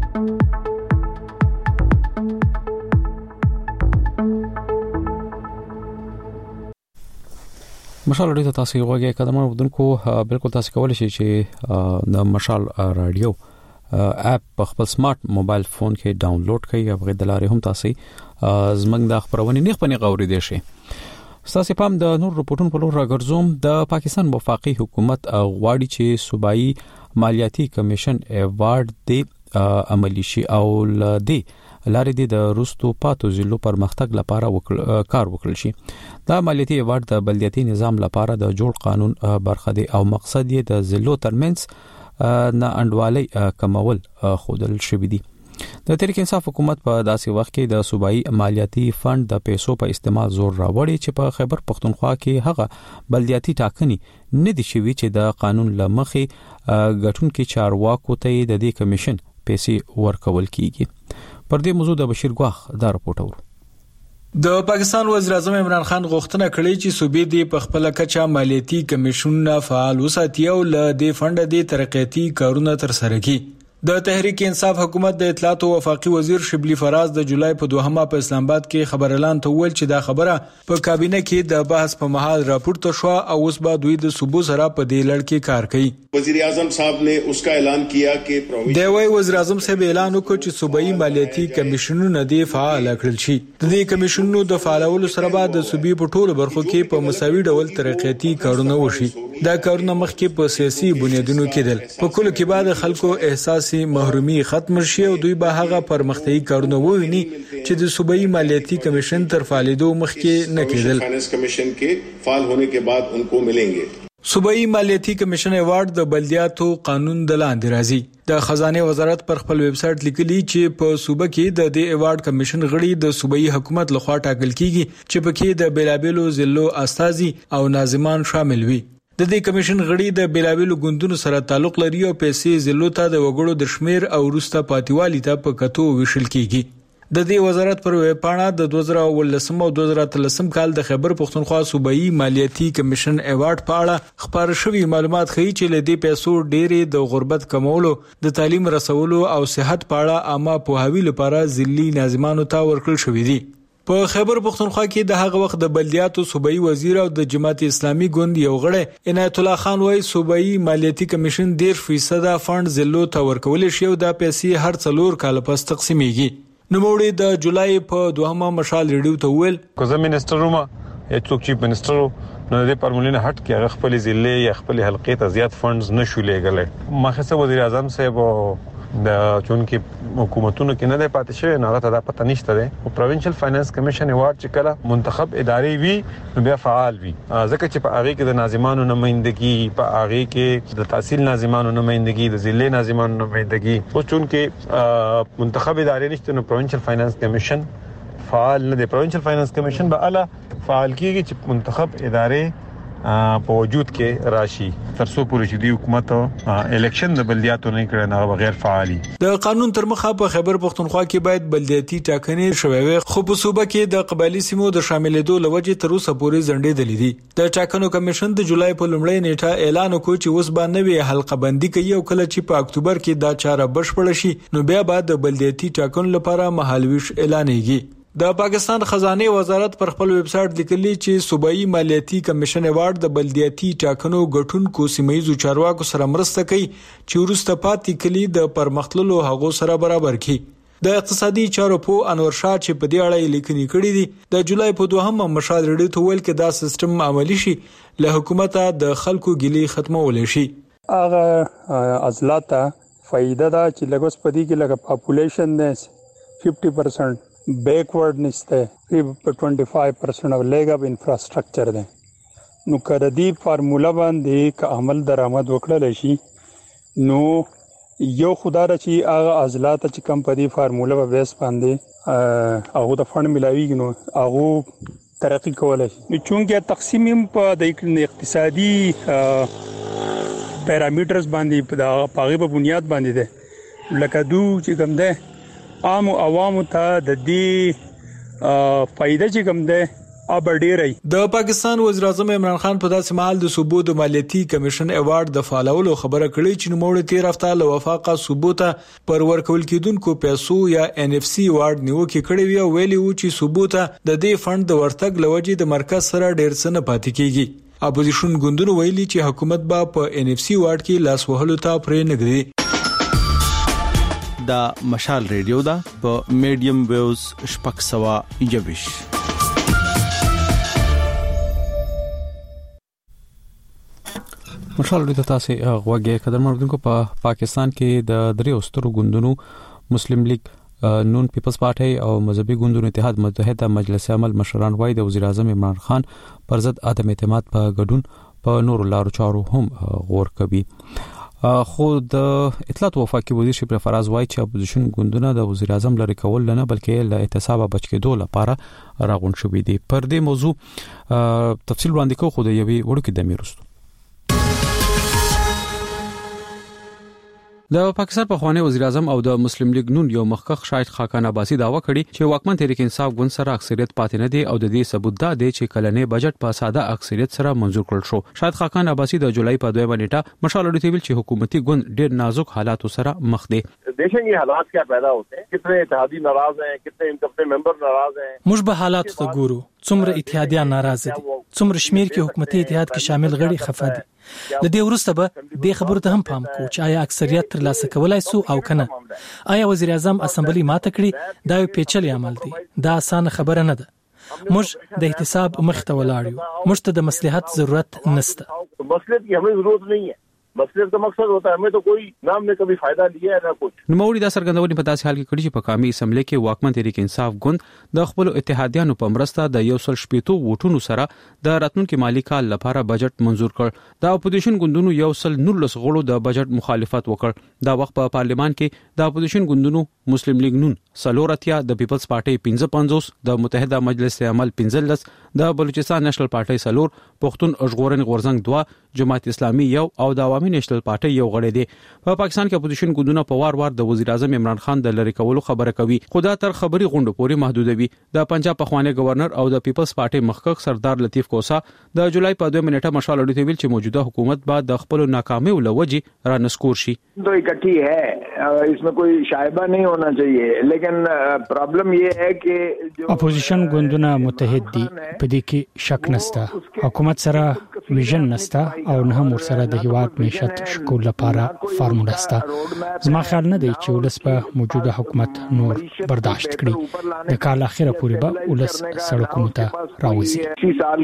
مشال رادیو ته تاسو غوږی قدمونه ودونکو بالکل تاسو کولی شئ چې د مشال رادیو اپ په خپل سمارټ موبایل فون کې ډاونلوډ کړئ او غوډه لارې هم تاسو زمنګ د خبرونه نه خپل غوړې دي شي. ستاسو پام د نور رپورټونو په لور راګرځوم. د پاکستان وفاقي حکومت غواړي چې صوبایي مالیاتي کمیشن ایوارډ د عملی شي او لدې لارې د روستو پاتو ضلعو پرمختګ لپاره کار وکړي شي. دا مالیاتي ایوارډ د بلدیاتي نظام لپاره د جوړ قانون برخه دی او مقصد یې د ضلعو ترمنځ نه انډوالي کمول خودل شوی دی. د تحریک انصاف حکومت په داسې وخت کې د صوبایي مالیاتي فند د پیسو په استعمال زور راوړي چې په خیبر پختونخوا کې هغه بلدیاتي ټاکنې نه دي شوي چې د قانون لمخې ګټونکو چارواکو ته د دې کمیشن پیسې ورکول کیږي. پر دې موضوع د بشیر ګواخ دا رپورټ اورو.
د پاکستان وزیر اعظم عمران خان غوښتنه کړې چې صوبې د په خپل کچا مالیاتي کمیشن فعال وساتي او ل دې فند د ترقیاتي کارونه تر سره کړي. د تحریک انصاف حکومت د اطلاعات او وفاقي وزیر شبلی فراز د جولای په 2 په اسلام آباد کې خبر اعلان ته ویل چې دا خبره په کابینه کې د بحث په محل راپورته شو او اوس به دوی د صوبو سره په دې لړ کې کار کوي.
وزیر اعظم صاحب نے اس کا اعلان کیا کہ
د وزیر اعظم صاحب اعلان وکړ چې صوبایي مالیاتي کمیشنونه د فعال کړل شي. د دې کمیشنونو د فعالولو سره به د صوبې په ټولو برخو کې په مساوي ډول ترقیاتي کارونه وشي. دا کارونه مخکې په سیاسي بنیادونو کېدل. په کلو کې بعد خلکو احساسي محرومي ختم شي او دوی به هغه پرمختګي کارونه وویني چې د صوبایي مالیاتي کمیشن تر فعالیدو مخکې نه کېدل.
فائنانس کمیشن کې فعال ہونے کے بعد ان کو ملیں گے.
صوبایي مالیاتي کمیشن ایوارډ د بلدیاتو قانون د لاندې راځي. د خزانه وزارت پر خپل ویب سټ لیکلي چې په صوبه کې د دې ایوارډ کمیشن غړي د صوبایي حکومت لخوا ټاکل کیږي چې پکې د بیلابېلو ضلعو استازي او ناظمان شامل وي. د دې کمیشن غړي د بیلابېلو ګوندونو سره تعلق لري او پیسې ضلعو ته د وګړو د شمیر او وروسته پاتېوالي ته په کتو ویشل کیږي. د دې وزارت پر ویب پاڼه د 2013 او 2013 کال د خیبر پختونخوا صوبایي مالیاتي کمیشن ایوارډ په اړه خبر شوی معلومات ښیي چې له دې پیسو ډېرې د غربت کمولو، د تعلیم رسولو او صحت په اړه عامه پوهاوي لپاره ضلعي ناظمانو ته ورکړل شوې دي. په خیبر پختونخوا کې د هغه وخت د بلدیاتو صوبایي وزیر او د جماعت اسلامي ګوند یو غړی عنایت الله خان وایي صوبایي مالیاتي کمیشن 10% فند ضلعو ته ورکول شي او دا پیسې هر 4 کال پس تقسیمېږي. نوموړي د جولای په 2 مشال ریډیو ته ویل
کوزه منسٹر روما هیڅوک چیف منسٹر نو د پرمولینه هټ کې هغه خپل ضلع یا خپل حلقې ته زیات فندز نشو لګلې. مخه وزیر اعظم صاحب د چون کې حکومتونو کې نه دی پاتې شوی نه غته دا پته نشته دی. او پروینشل فاینانس کمیشن ایوارډ چې کله منتخب ادارې وي نو بیا فعال وي ځکه چې په هغه کې د ناظمانو نمائندګي، په هغه کې د تحصیل ناظمانو نمائندګي، د ضلع ناظمانو نمائندګي. او چون کې منتخب ادارې نشته نو پروینشل فاینانس کمیشن فعال نه دی. پروینشل فاینانس کمیشن به اعلی فعال کیږي چې منتخب ادارې په وجود کې راشي تر څو پورې چې د حکومت الیکشن د بلدیاتو نه کړي نه بغیر فعالي.
د قانون تر مخه په خیبر پختونخوا کې باید بلدیاتي ټاکنې شوي وي خو په صوبه کې د قبایلی سیمو د شاملېدو لوجې تر اوسه پورې ځنډې دلې دي. د ټاکنو کمیشن د جولای په لومړۍ نیټه اعلان وکړ چې اوس به نوې حلقه بندي کوي او کله چې په اکتوبر کې دا چاره بشپړ شي نو بیا به د بلدیاتي ټاکنو لپاره مهالویش اعلانېږي. د پاکستان خزانه وزارت پر خپل ویب سټ لیکلي چې صوبایي مالیاتي کمیشن ایوارډ د بلدیاتي ټاکنو غټونکو سیمایي چارواکو سره مرسته کوي چې ورسته پاتې کلی د پرمختللو هغو سره برابر کړي. د اقتصادي چارو په انور شاه چې په دې اړه لیکنې کړې دي د جولای په 2 مشال ریډیو ته ویل کې دا سیستم عملی شي له حکومت د خلکو ګلي ختمول شي.
هغه ازلاته فائدہ دا چې لګوس پدې کې لګه پاپولیشن نه 50% بیکورډ نشته په 25% او لیګ اپ انفراستراکچر ده. نو کړه دې فارمولا باندې ک عمل درآمد وکړل شي نو یو خدای چې هغه عضلات چې کم په دې فارمولا په بیس باندې هغه د فند ملاویږي نو هغه ترقی کولای شي. نو چونکه تقسیم په د اقتصادي پیرامیټرز باندې په پاغي په بنیاد باندې ده لکه دو چې کوم ده عام عوامو ته د دې فائدہ چې کوم ده ابډيري.
د پاکستان وزیر اعظم عمران خان په داسې مهال د صوبو د مالیاتي کمیشن ایوارډ د فعالولو خبره کړې چې نوموړي 13 هفته له وفاقه صوبو ته پر ورکول کېدونکو پیسو یا NFC ایوارډ نیوکه کړې وی او ویلي و چې صوبو ته د دې فند د ورتګ لوجې د مرکز سره ډېر څه نه پاتې کیږي. اپوزیشن ګوندونو ویلي چې حکومت به په NFC ایوارډ کې لاس وهلو ته پرې نه ږدي.
دا مشال ریډیو دا په میډیم ویوز شپږ سوا یوش.
مشال ریډیو تاسو غوږی قدر مردونکو په پاکستان کې د دریو سترو ګوندونو مسلم لیگ، نون پیپلز پارټي او مذهبي ګوندونو اتحاد متحده مجلس عمل مشران وایي د وزیر اعظم عمران خان پر ضد عدم اعتماد په ګډون په نورو لارو چارو هم غور کوي. خو د اطلاعات او وفاقي وزیر شبلی فراز وایي چې اپوزیشن ګوندونه د وزیر اعظم لري کول نه بلکې له احتساب بچ کېدو لپاره راغون شوې دي. پر دې موضوع تفصیل وړاندې کوو خو د یوې وړوکې دمې وروسته. د پاکستان پخوانی وزیر اعظم او د مسلم لیگ نون یو مخکخ شاهد خاقان عباسی داوا کړی چې واکمن تحریک انصاف ګوند سره اکثریت پاتې نه دی او د دې ثبوت دا دی چې کلنې بجټ په ساده اکثریت سره منزور کړل شو. شاهد خاقان عباسی د جولای په 2 نیټه مشال اډیټیو چې حکومتي ګوند ډیر نازک حالاتو سره مخ دی.
دیکھیں یہ حالات کیا پیدا ہوتے ہیں, کتنے اتحادی ناراض ہیں, کتنے ممبر ناراض ہیں.
موږ به حالات ته ګورو, څومره اتحادیان ناراض دي, څومره شمیر کې حکومتي اتحاد کې شامل غړي خفه دي. د دې وروسته به د خبرو ته هم پام کو چې آیا اکثریت تر لاسه کولای سو او کنه. آیا وزیر اعظم اسمبلی ماته کړی دا یو پیچلې عمل دی, دا اسانه خبره نه ده. موږ د احتساب مخ ته ولاړ یو, موږ ته د مصلحت ضرورت نشته.
مصلحت کی ہمیں ضرورت نہیں ہے, مصلحت کا مقصد ہوتا ہے ہمیں تو کوئی نام نے کبھی فائدہ لیا ہے نہ کچھ.
نوموړي دا څرګندونې په داسې حال کې کړي چې په قومي اسمبلی کې واکمن تحریک انصاف ګوند د خپل اتحادیانو په مرسته د 180 ووټونو سره د راتلونکي مالی کال لپاره بجټ منزور کړ. د اپوزیشن ګوندونو 119 غړو د بجټ مخالفت وکړ. دا وخت په پارلیمان کې د اپوزیشن ګوندونو مسلم لیگ نون سلورتیا, د پیپلز پارټي 55, د متحده مجلس عمل 15, د بلوچستان نېشنل پارټي سلور, پښتون ژغورنې غورځنګ 2, جماعت اسلامي 1 او د عوامي نېشنل پارټي یو غړی دی. په پاکستان کې اپوزیشن ګوندونه په وار د وزیر اعظم عمران خان د لری کولو خبره کوي, خو دا تر خبري غونډو پورې محدودوي. د پنجاب پخوانی گورنر او د پیپلز پارټي مخکخ سردار لطیف کوسا د جولای په 2 نیټه مشال اډیټیو چې موجوده حکومت بعد د خپل ناکامیو لوجي را نسکور شي.
تو اکٹھی ہے, اس میں کوئی شائبہ نہیں ہونا چاہیے, لیکن پرابلم یہ ہے کہ
اپوزیشن ګوندونه متحد دي, په دې کې شک نشته. حکومت سره ویژن نشته او نه هم ورسره د هیواد معیشت شکول لپاره فارمولا شته. زما خیال نه دی چې ولس په موجوده حکومت نور برداشت کړي. د کال اخره پورې به ولس سړکونو ته راوځي.
اسی سال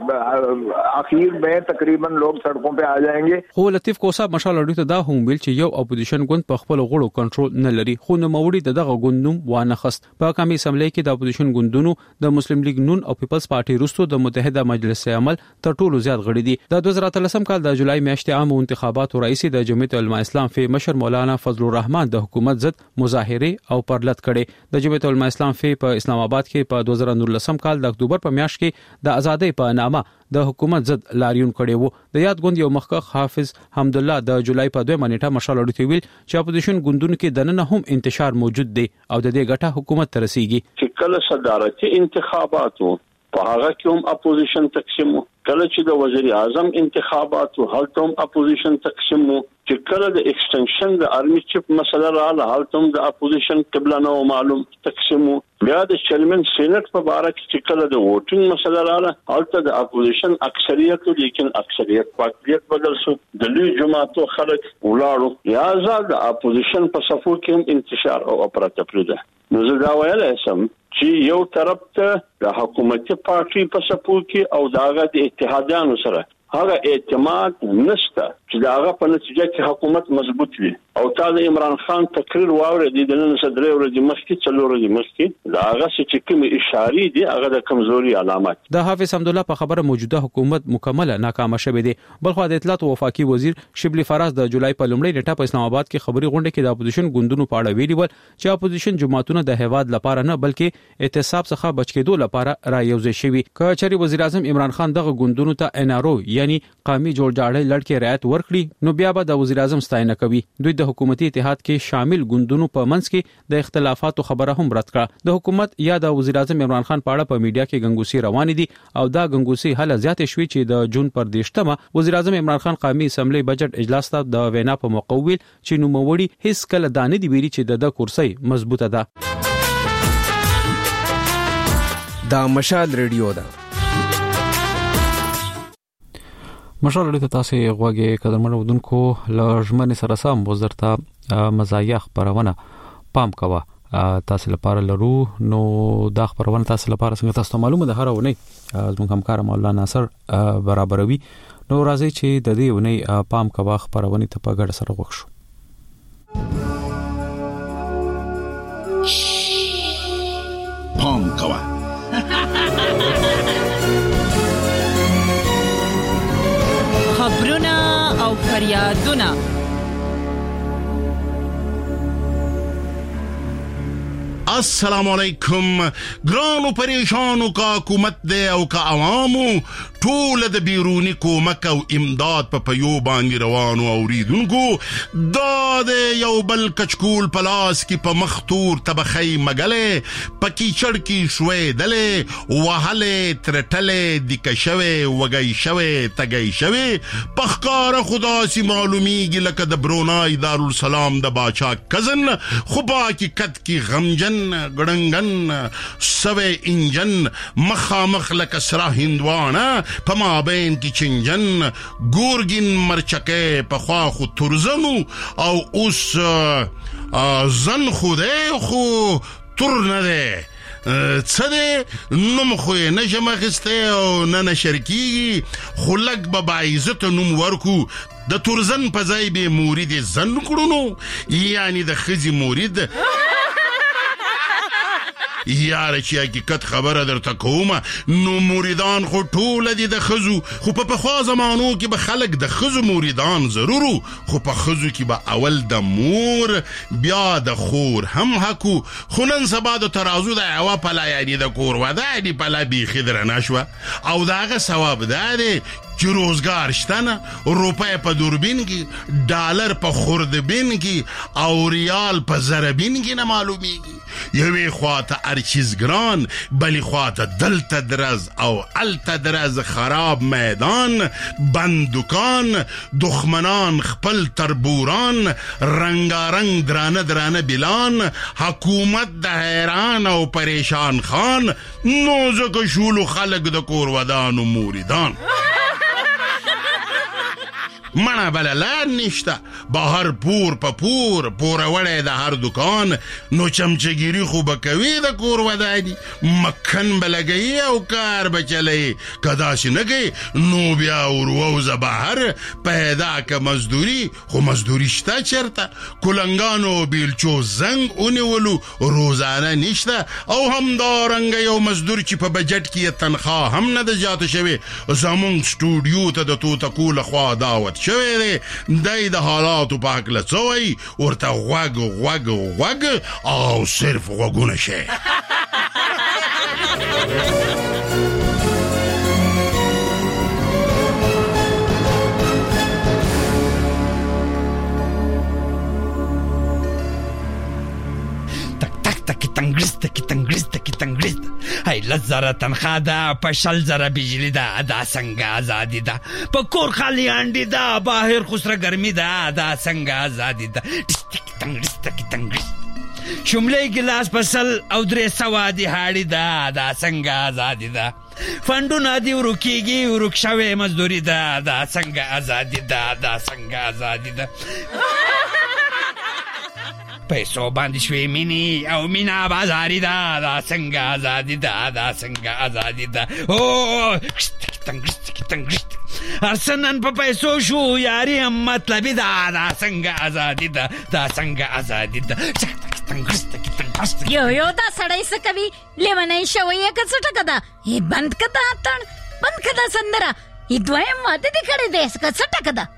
کے اخیر میں تقریبا لوگ سڑکوں پہ آ جائیں گے.
خو لطیف کوسا مشال اډیټیو ته دا هم ویل چې یو اپوزیشن ګوند په خپل غړو کنټرول نه لري, خو نوموړي دغه ګوندوم وانه خست. په قومي اسمبلی کې د اپوزیشن ګوندونو د مسلم لیگ نون او پیپلز پارټي وروسته د متحده مجلس عمل تر ټولو زیات غړي دي. د 2013 کال د جولای میاشتې عام انتخاباتو رئیس د جمعیت علماء اسلام فی مشر مولانا فضل الرحمن د حکومت ضد مظاهره او پرلط کړي. د جمعیت علماء اسلام فی په اسلام آباد کې په 2019 کال د اکتوبر په میاشت کې د ازادۍ په نامه د حکومت ضد لاریون کړي وو. د یاد ګوند یو مخکخ حافظ حمد الله د جولای په 2 نیټه مشال اډیټیو ویل چې اپوزیشن ګوندونو کې دننه هم انتشار موجود دی او د دې ګټه حکومت ته رسیږي.
چې کله صدارتي انتخاباتو په هغه کې هم اپوزیشن تقسیم, کله چې د وزیر اعظم انتخاباتو هلته هم اپوزیشن تقسیم, چې کله د ایکسټنشن د آرمی چیف مسله رااله هلته هم د اپوزیشن قبله نه معلوم تقسیم, بیا د چیرمن سېنات په اړه چې کله د ووټینګ مسله رااله هلته د اپوزیشن اکثریت, لیکن اکثریت پاکیت بدل شو, د لوی جماعتو خلک ولاړو, یا زاد د اپوزیشن په صفو کې هم انتشار او اپراتپری ده. نو زه دا ویلای شم چې یو طرف ته د حکومتي پارټي په صفو کې او داغه د اتحادیانو سره هغه اعتماد نشته چې داغه په نتیجه کې حکومت مضبوط وي. او تا د عمران خان تقریر واورېدی د نن صدرې ورځې مخکې, 4 ورځې مخکې, داغه چې کوم اشارې دي هغه د کمزوري علامات.
د حافظ حمد الله په خبره موجوده حکومت مکمل ناکامه شوه دی. بلخو د اطلاعات او وفاقي وزیر شبلی فراز د جولای په لومړۍ نیټه په اسلام آباد کې خبري غونډه کې د اپوزیشن ګوندونو په اړه ویلي ول چې اپوزیشن جماعتونه د هیواد لپاره نه بلکې اعتصاب څخه بچ کېدو لپاره رايوځي شوی. کچري وزیر اعظم عمران خان دغه ګوندونو ته NRO یعنی قومي جوړجاړی لړ کې رعایت ورکړي نو بیا به د وزیر اعظم ستاینه کوي. دوی د حکومتي اتحاد کې شامل ګوندونو په منځ کې د اختلافاتو خبره هم رد کړه. د حکومت یا د وزیر اعظم عمران خان په اړه په میډیا کې ګنګوسي روان دي او دا ګنګوسي هله زیات شوي چې د جون پر 10مه وزیر اعظم عمران خان قومي اسمبلی بجټ اجلاس ته د وینا په موقع ویل چې نوموړي هیڅ کله دانه دی ویلي چې د کرسي مضبوطه ده.
دا مشال ریډیو ده.
مشال ریډیو ته تاسو غوږی قدرمن ودونکو لږمن سره سم وزارته مزایا خبرونه پام کوه تاسو لپاره لرو. نو دا خبرونه تاسو لپاره څنګه تاسو معلومه ده هرونه زموږ همکار مولانا ناصر برابروي. نو راځي چې د دې ونی پام کوه خبرونه ته په ګډه سره وښو.
پام کوه
خبرونه او فریادونه
السلام علیکم ګرانو پریشانو کا حکومت دی او کا عوامو ټول د بیرونی کومک او امداد په پیو باندې روانو اوریدونکو دا د یو بل کچکول پلاس کی په مختور طبخی مګله پکی چړکی شوي دله وهله ترټله دکشوي وګي شوي تګي شوي پخکار خدا سي معلومیږي لکه د برونای دارالسلام د باچا کزن خو باکی کد کی غمجن ګړنګن سوي انجن مخامخ لکه سرا هندوانا پما بین کی چنجن ګورګین مرچکه په خوا خو ترزنو او اوس زن خوده خو تر نه ده څه ده نوم خو یې نشم اخیستی او نه نشرکیږي خو لږ به باعزته نوم ورکو د ترزن په ځای به مورید زن کړو نو یعنی د ښځې مورید یاره چې حقیقت خبره درته کوم نو مریدان خو ټول دي د ښځو خو په پخوا زمانو کې به خلک د ښځو مریدان ضرورو خو په ښځو کې به اول د مور بیا د خور هم حقو خو نن سبا د ترازو د یوه پله یعنې د کور ودانې پله بیخي درنه شوه او د هغه ثواب دا دی چې روزګار شته نه روپۍ په دوربین کې ډالر په خوردبین کې او ریال په زربین کې نه معلومیږي یوې خواته هر چیز ګران بلې خواته دلته درز او الته درز خراب میدان بند دکان دښمنان خپل تربوران رنګارنګ درانه درانه بلان حکومت د حیران او پریشان خان نو ځکه شولو خلک د کور ودانو موریدان منا بله لار نشته بهر پور په پور پوروړی د هر دکان نو چمچهګیري خو به کوي د کور وداني مکن به لګوي او کار به چلوي که داسې نه کوي نو بیا ورووزه بهر پیدا که مزدوري خو مزدوري شته چېرته کلنګانو بیلچو زنګ ونیولو روزانه نشته او همدارنګه یو مزدور چې په بجټ کې یې تنخواه هم نه ده زیاته شوې زمونږ سټوډیو ته د توتکو لخوا دعوت شوی دی دی د حالاتو په هکله څه وایي ورته غوږ او صرف غوږونه شي
تنگریست های لزاره تنخوا ده په 60,000 بجلی ده دا څنګه ازادي ده په کور خالی انډي ده بهر خسره ګرمي ده دا څنګه ازادي ده تنگریست شملې ګلاس پسل او 300 دي هاړي ده دا څنګه ازادي ده فندونه دی ورکیږي ورک شوی مزدوري ده دا څنګه ازادي ده دا څنګه ازادي ده پیسو باندې شوی مینی او مینا بازاری ده دا څنګه ازادي ده دا څنګه ازادي ده او تنگریست ارسنن په پیسو شو یاري هم مطلبي ده دا څنګه ازادي ده دا څنګه ازادي ده
یو دا سړی څه کوي لیونی شوی یې که څه ټکه ده یې بند که دا اتڼ بند که دا سندره یې دویم واده دې کړی دی که څه ټکه ده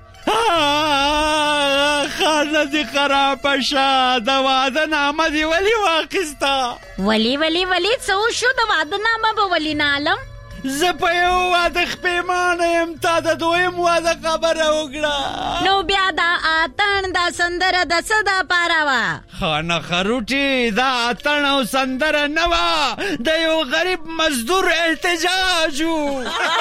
خانه دې خرابه شه د واده نامه دې ولې واخیسته
ولې څه وشو د واده نامه به ولې نه علم
زه په یو واده خپېمانه یم تا د دویم واده خبره وکړه
نو بیا دا اتڼ دا سندره د څه دپاره وه
خانه خروټي دا اتڼ او سندره نه وه د یو غریب مزدور احتجاج و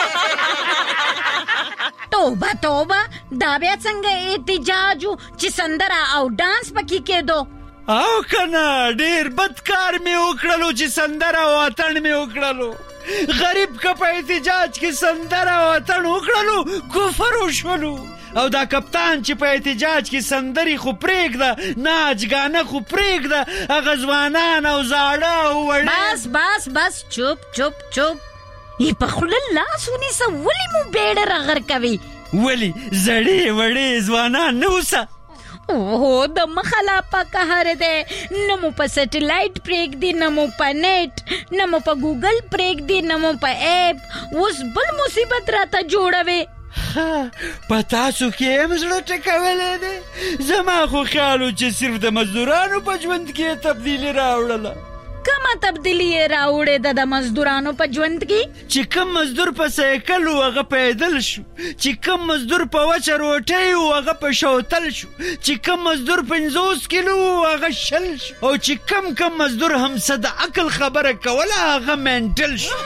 توبه دا بیا څنګه احتجاج و چې سندره او ډانس پکې کېدو
او کنه ډیر بد کار مې وکړلو چې سندره او اتڼ مې وکړلو غریب که په احتجاج کې سندره او اتڼ وکړلو کفر وشولو او دا کپتان چې په احتجاج کې سندري خو پرېږده ناچ ګانه خو پرېږده هغه ځوانان او زاړه او وړې
بس چوپ یې په خوله لاس ونیسه ولې مو بیړه رغر کوي
ولې زړې وړې ځوانان نه اوسه
اوهو د مخه لا پاکه هر دی نه مو په سټلایټ پرېږدي نه مو په نیټ نه مو په ګوګل پرېږدي نه مو په ایپ اوس بل مصیبت راته جوړوي
په تاسو کې هم زړه ټکولی دی زما خو خیال و چې صرف د مزدورانو په ژوند کې تبدیلي راوړله
کومه تبدیلی راوړې د مزدورانو په ژوند کې؟
چې کوم مزدور په سایکل و هغه پیدل شو، چې کوم مزدور په وچه روټۍ و هغه په شوتل شو، چې کوم مزدور 50 کیلو و هغه شل شو، او چې کم مزدور هم څه د عقل خبره کوله هغه منټل شو.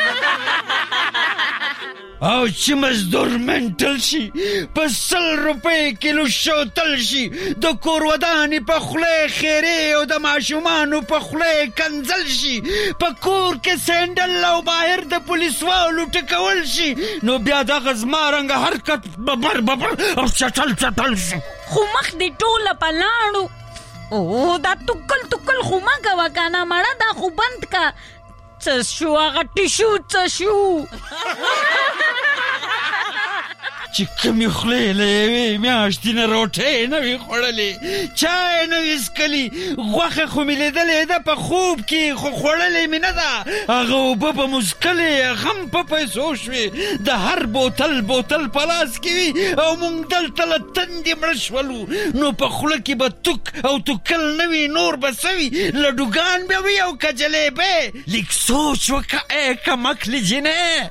او چې مزدور منټل شي په 100 روپۍ کیلو شوتل شي، د کور ودانې په خولې خیرې او د ماشومانو په خولې کنځل شي، په کور کې سینډل او بهر د پولیسوالو ټکول شي، نو بیا دغه زما رنګه حرکت ببر او چټل شي.
خو مخ دې ټوله په لاړو. او دا ټوکل خو مه کوه کنه مړه، دا خو بند کا. څه شو هغه ټیشو څه شو؟
چې کمی خولې له یوې میاشتې نه روټۍ نه وي خوړلې، چای نه وي څکلي، غوښه خو مې لیدلې ده په خوب کې، خو خوړلې مې نه ده. هغه اوبه به مو څکلې، هغه هم په پیسو شوې، د هر بوتل په لاس کې وي، او موږ دلته له تندې مړه شولو. نو په خوله کې به توک او توکل نه وي، نور به څه وي؟ لډوګان به وي او که جلیبۍ. لیک سوچ وکړه ای کمکلې جینۍ.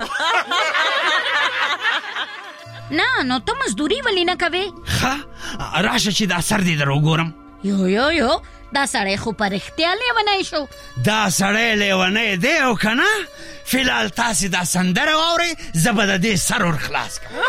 نه نو ته مزدوري ولې نه کوې؟
ښه راشه چې دا سر دې در وګورم.
یو دا سړی خو په رښتیا لیونی شو.
دا سړی لیونی دی او که نه؟ فی الحال تاسې دا سندره واورئ، زه به د دې سر ور خلاص کړم.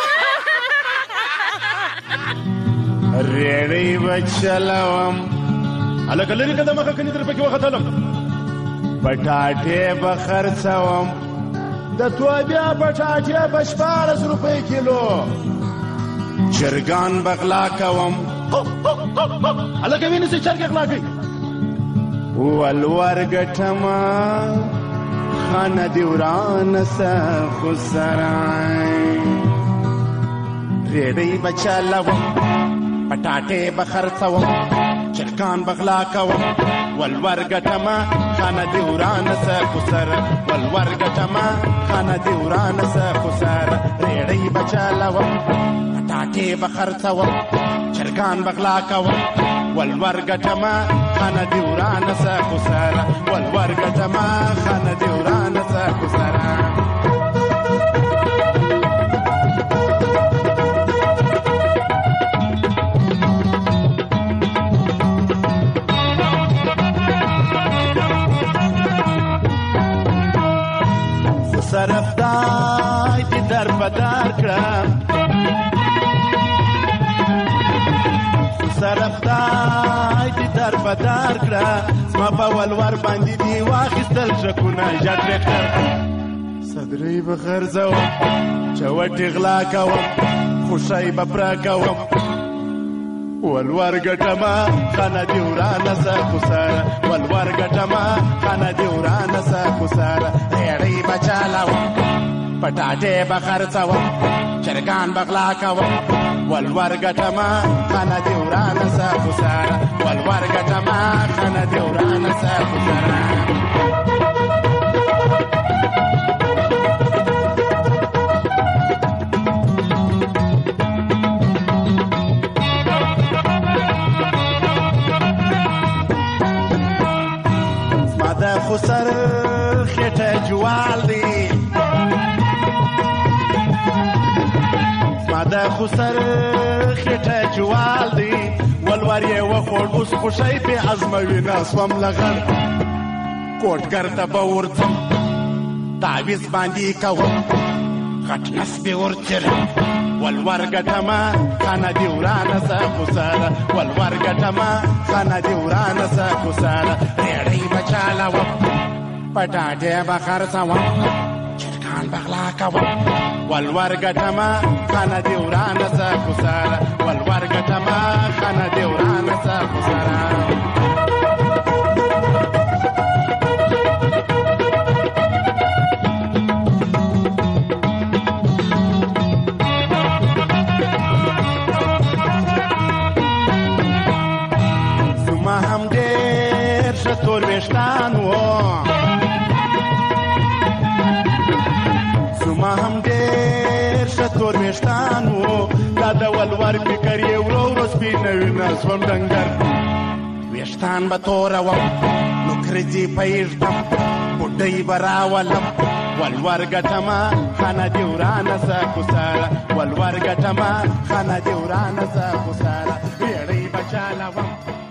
ریړۍ به چلوم هلکه لرې که د مخه کني در پکې وختلم، پټاټې به خرڅوم، د توبیا پټاټې به 14 روپۍ کیلو، چرګان به غلا کوم. هلکه وینې چې چرګې غلا کوي. ولور ګټمه خانه دې ورانه سه خو سرای، ریډۍ به چلوم، پټاټې به خرڅوم، چرګان به غلا کوم. ولور ګټمه خانه دې ورانه سه خو سره، ولور ګټمه خانه دې ورانه سه خو سره، ریډۍ به چلوم، پټاټې به خرڅوم، چرګان به غلا کوم. ولور ګټمه خانه دې ورانه سه خو سره، ولور ګټمه خانه دې ورانه سه خو سره. سرفدای دې در بدار کړم، سرفدای دې در بدار کړه، زما په ولور باندې دې واخیستل ټرکونه ژړ ټریکټر، صدرۍ به غرزوم، چوټې غلا کوم، خوشۍ به پره کوم. ولور ګټمه خانه دې ورانه سه خو سره، ولور ګټمه خانه دې ورانه سه خو سره، ریړۍ به چلوم، پټاټې به خرڅوم، چرګان به غلا کوم. ولور ګټمه خانه دې ورانه سه خو سره، ولور ګټمه خانه دې ورانه سه خو سره. خو سر خټه جوال دی، زما د خو سر خټه جوال دی، ولور یې وخوړ اوس خوشۍ پې ازموي نه سوم لغړ، کوټګر ته به ورځم، تعویز باندې کوم، غټ نس پې ورڅرم. ولور ګټمه خانه دې ورانه سه خو سره، ولور ګټمه خانه دې ورانه سه خو سره، ریړۍ به چلوم، پټاټې به خرڅوم، چرګان به غلا کوم. ولور ګټمه خانه دې ورانه سه خو سره، ولور ګټمه خانه دې ورانه سه خو سره. تور ویشتان و زما هم ډېر ښه تور ویشتان و، دا د ولور فکر یې ورو ورو سپینوي نه سوم ډنګر، ویشتان به توروم نوکریزی پیږدم بوډۍ به راولم ولور ګټمه خانه دې ورانه زه کوساره ولور ګټمه خانه دې ورانه زه کوساره بیړۍ به چالوم.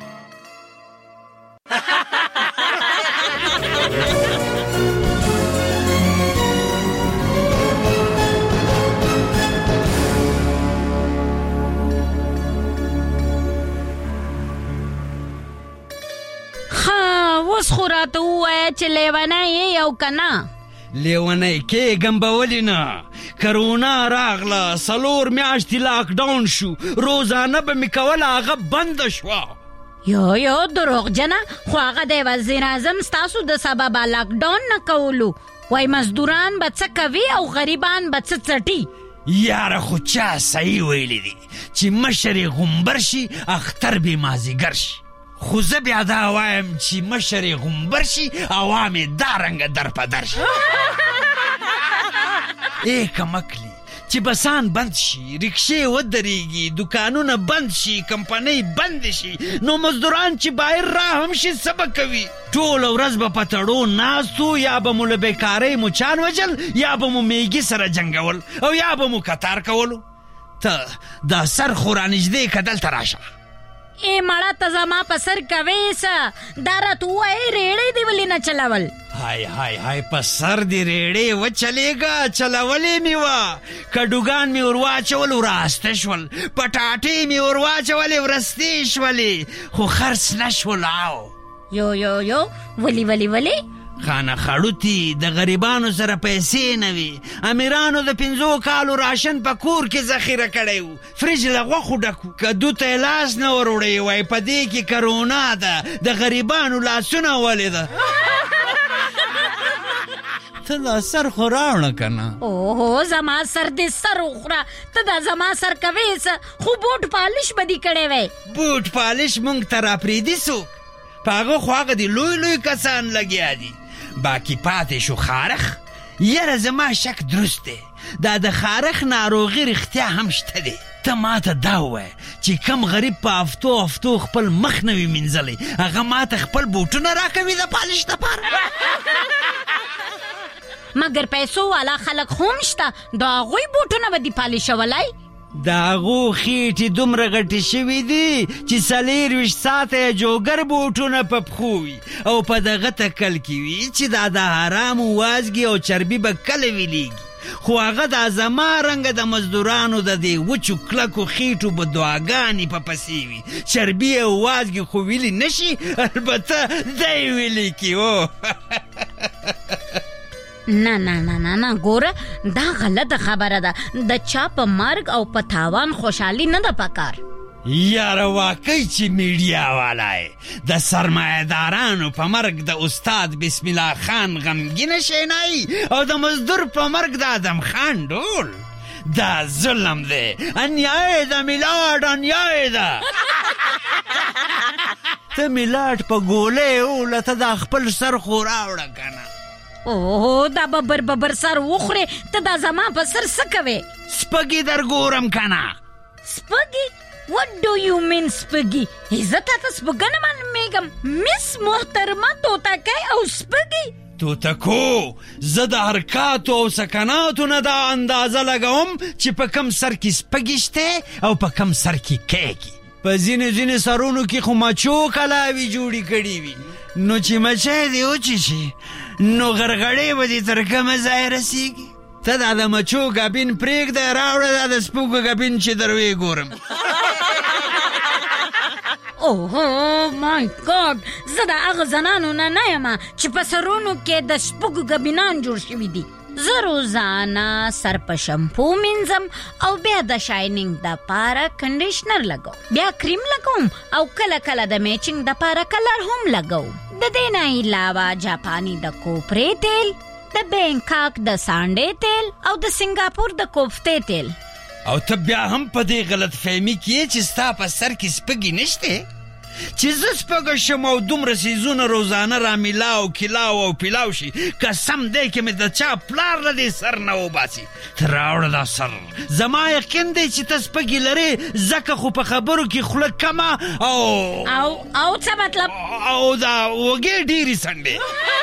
اوس خو راته ووایه چې لیونی یې او که نه؟
لیونی کېږم به ولې نه؟ کرونا راغله 4 میاشتې لاکډاون شو، روزانه به مې کوله هغه بنده شوه.
یو دروغجنه، خو هغه د وزیر اعظم ستاسو د سببه لاکډاون نه کولو. وای مزدوران به څه کوي او غریبان به څه څټي.
یاره خو چا صحیح ویلی دی چې مشر یې غومبر شي اختر به مازدیګر شي. خو زه بیا دا وایم چې مشر یې غومبر شي عوام یې دارنګه در په در شي. ای کمکلی چې بسان بند شي، رکشې ودرېږي، دکانونه بند شي، کمپنۍ بند شي، نو مزدوران چې بایر را هم شي څه به کوي؟ ټوله ورځ به په تړو ناستو، یا به مو له بېکارۍ مچان وجل، یا به مو میږي سره جنګول، او یا به مو کتار کولو. ته دا سر خو رانږدې که دلته راشه.
ای مړه ته زما په سر کوې څه؟ دا راته ووایې ریړۍ دې ولې نه چلول؟
های په سر دې ریړې وچلېږه، چلولې مې وه. کډوګان مې ور واچول وراسته شول، پټاټې مې ور واچولې ورستې شولې، خو خرڅ نه شول.
یو ولې
خانه خړوتي د غریبانو سره پیسې نه وي. امیرانو د 5 کالو راشن په کور کې ذخیره کړی و، فریج له غوښو ډک و، کدو ته یې لاس نه ور وړی وای په دې کې کرونا ده، د غریبانو لاسونه ولې ده. ته دا سر خو راوړه که نه؟
اوهو زما سر دې سر وخوره، ته دا زما سر کوې څه؟ خو بوټ پالش به دې کړی وی.
بوټ پالش مونږ ته راپرېږدي څوک؟ په هغه خو هغه د لوی کسان لګیا دي. باقي پاتې شو خارخ. یاره زما شک درست دی، دا د خارخ ناروغي رښتیا هم شته دی. ته ماته دا ووایه چې کم غریب په هفتو خپل مخ نه وي مینځلی، هغه ماته خپل بوټونه راکوي د پالش دپاره.
مګر پیسو والا خلک خو هم شته، د هغوی بوټونه به دې پالشولی؟
د هغو خېټې دومره غټې شوي دي چې 24 ساعته یې جوګر بوټونه په پښو وي، او په دغه تکل کې وي چې دا د حرامو وازګې او چربي به کله ویلیږي. خو هغه دا زما رنګه د مزدورانو د دې وچو کلکو خېټو به دعاګانې په پسې وي. چربي او وازګې خو ویلی نشي، البته دی ویلی کی.
نه ګوره دا غلطه خبره ده. د چا په مرګ او په تاوان خوشحالي نه ده پکار.
یاره واقعي چې میډیا والا د سرمایه‌دارانو په مرګ د استاد بسم الله خان غمګینه شینای، او د مزدور په مرګ د ادم خان ډول. دا ظلم دی، انیای ده میلاد، انیای ده. ته میلاد په ګولې اولته دا خپل سر خو راوړه که نه؟
اوه دا ببر سر وخوری، ته دا زما په سر څه کوې؟
سپږې در ګورم که نه؟
سپږې؟ What do you mean سپږې؟ زه تاته سپږه نه معلومیږم. مس محترمه توتکۍ او سپږې؟
توتکو زه د حرکاتو او سکناتو نه دا اندازه لګوم چې په کم سر کې سپږې شته او په کم سر کې کیږي. په ځینې سرونو کې خو مچو کلاوي جوړې کړي وي، نو چې مچی دې وچیچي نو غرغړې به دې تر کومه ځای رسېږي. ته دا د مچو ګبین پرېږده، راوړه دا د سپږو ګبین چې در ویې ګورم.
اوه مای ګاډ، زه د هغه زنانو نه یم چې په سرونو کې د سپږو ګبینان جوړ شوي دي. زه روزانه سر په شمپو مینځم او بیا د شاینینګ دپاره کنډیشنر لګوم، بیا کریم لګوم او کله د میچینګ دپاره کلر هم لګوم. د دې نه علاوه جاپاني د کوپرې تیل، د بینکاک د سانډې تیل او د سنگاپور د کوفتې تیل.
او ته بیا هم په دې غلط فهمي کې چې ستا په سر کې سپږې نشته؟ چې زه سپږه شم او دومره څیزونه روزانه را میلاو کلاو او پیلاو شي قسم دی کې مې د چا پلار له دې سر نه وباسي. ته راوړه دا سر. زما یقین دی چې ته سپږې لرې ځکه خو په خبرو کې خوله کمه
او څه مطلب
او دا وږې ډېرې سنډې.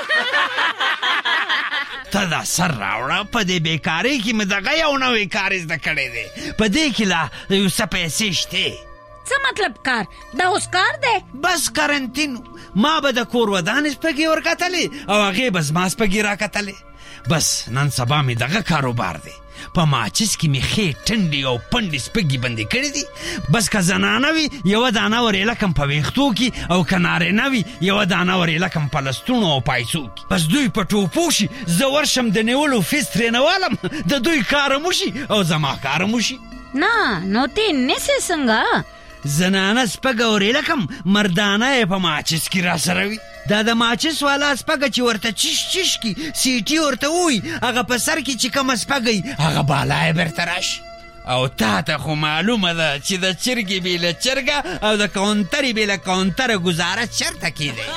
ته دا سر راوړه. په دې بېکارۍ کې مې دغه یو نوی کار زده کړی دی. په دې کې لا یو څه پیسې شته.
څه مطلب کار؟ دا اوس کار دی؟
بس کارنتین. ما به د کور ودانې سپږې ورکتلې او هغې به زما سپږې راکتلې. بس نن سبا مې دغه کاروبار دی. په ماچس کې مې ښې ټنډې او پنډې سپږې بندې کړې دي. بس که زنانه وي یوه دانه ورې لکم په ویښتو کې او که نارینه وي یوه دانه ورې لکم په لستوڼو او پایڅو کې. بس دوی په ټوپو شي زه ورشم د نیولو فیس ترې نه والم د دوی کارم وشي او زما کارم وشي.
نه نو ته نیسې څنګه؟
زنانه سپږه ورې لکم مردانه یې په ماچس کې را سره وي. دا د ماچس والا سپږه چې ورته چش کی سیټي ورته ووي هغه په سر کې چې کومه سپږه هغه بالا یې بیرته راشي. او تا ته خو معلومه ده چې د چرګې بې له چرګه او د کاونترې بې له کاونتره ګزاره چرته کیدی.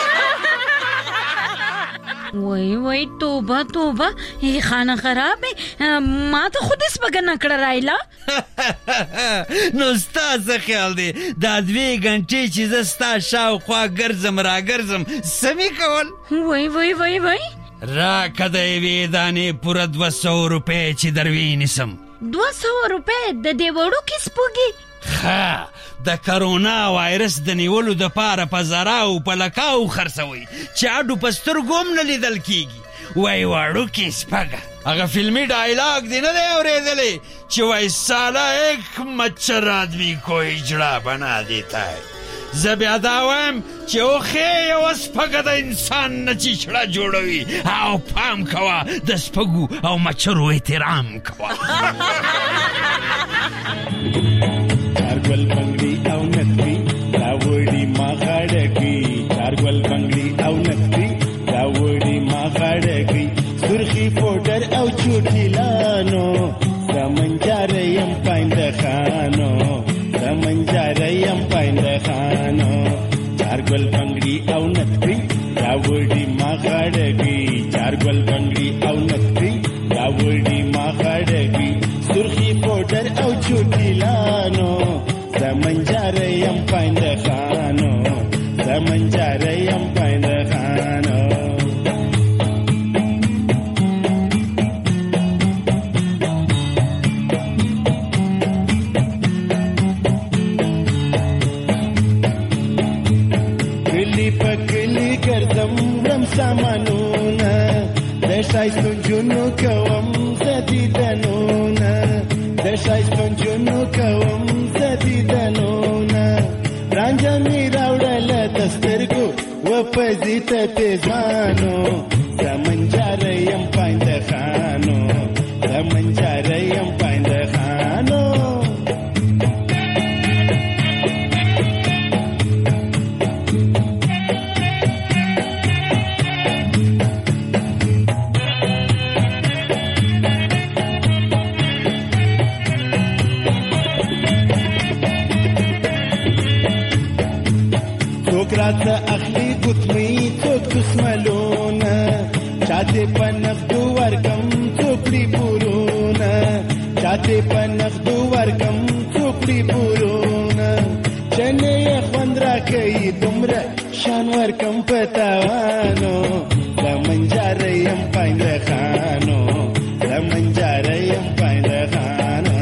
وای توبه توبه ای خانه خرابې ما ته خود سپږه نه کړه رایلا.
نو ستا څه خیال دی دا 2 غنټې چې زه ستا شاوخوا ګرځم را ګرځم څه مې کول؟
وای
راکه د یوې دانې پوره 200 روپۍ چې در وینیسم.
200 روپۍ د دې وړوکې سپږې؟
ښه د کرونا وایرس د نیولو دپاره په زراو په لکاو خرڅوي چې اډو په سترګو هم نه لیدل کیږي. وای وړوکې سپږه. هغه فلمي ډایلاګ دی نه دی اورېدلی چې وای ساله ایک مچھر آدمی کو هجړه بنا دیتا ہے. زه بیا دا وایم چې اوښې یوه سپږه د انسان نه چیچړه جوړوي او پام کوه د سپږو او مچرو احترام کوه.
چارګل بنگړي او نکړي راوړي ما غاړګي. چارګل بنگړي او نکړي راوړي ما غاړګي. سرخي پوډر او چوټي لانو سمنجار يم پاینده خانو سمنجار يم پاینده خانو. چارګل بنگړي او نکړي راوړي ما غاړګي. چارګل بنگړي او نکړي راوړي ما غاړګي. سرخي پوډر او چوټي لانو سمنجار يم پاینده خانو سمنجار يم پاینده خانو. کلی پکلی ګرځم رم سامانونه د شایستو جنو کوم زدیدنونه د شایستو جنو کوم زدیدنونه. رانجه می راوړل د سترګو وپځي ته پیزانو سمنجار یم پاینده خانو سمنجار یم پاینده خانو. څوک اخلي ګوتمۍ څوک دسملونه چاته په نغدو ورکم څوکړي پورونه چاته په نغدو ورکم څوکړي پورونه. چنې خوند راکوي دومره شان ورکم په تاوانو سمنجار یم پاینده خانو سمنجار یم پاینده خانو.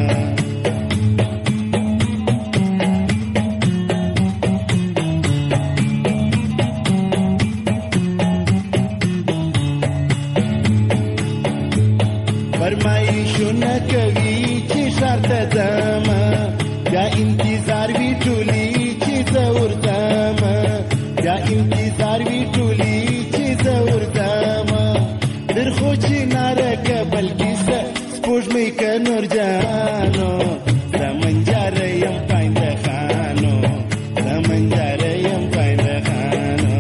فرمایشونه کوي چې ښار ته ځمه بیا انتظار وي ټولي چې زه ورځمه بیا انتظار وي ټولي چې زه ورځمه. در خو چې نارکه بلکې سپوږمۍ که نور جانو سمنجار یم پاینده خانو سمنجار یم پاینده خانو.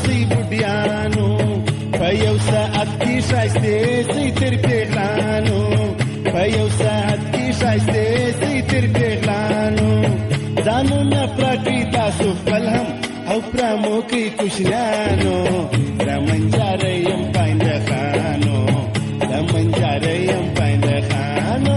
سي بډیانو په یو ساعت کې شایسته سي تر پیغلانو په یو ساعت کې شایسته سي تر پیغلانو ځانو نه پراټي تاسو خپل هم او پرمو کې کوشنانو رمنجارې يم پاینده خانو رمنجارې يم پاینده خانو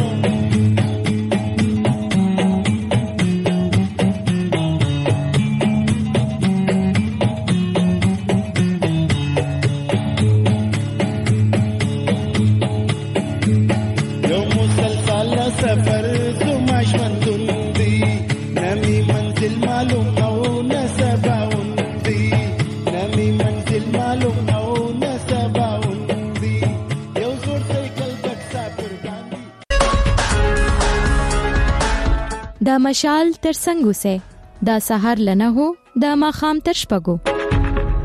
سفر زما ژوندون دی نمی منزل معلوم او نسباون دی نمی منزل معلوم او نسباون دی یو زور سایکل دکسا قربان دی
دا مشال تر څنګه سه دا سحر لنه هو دا ماخام تر شپګو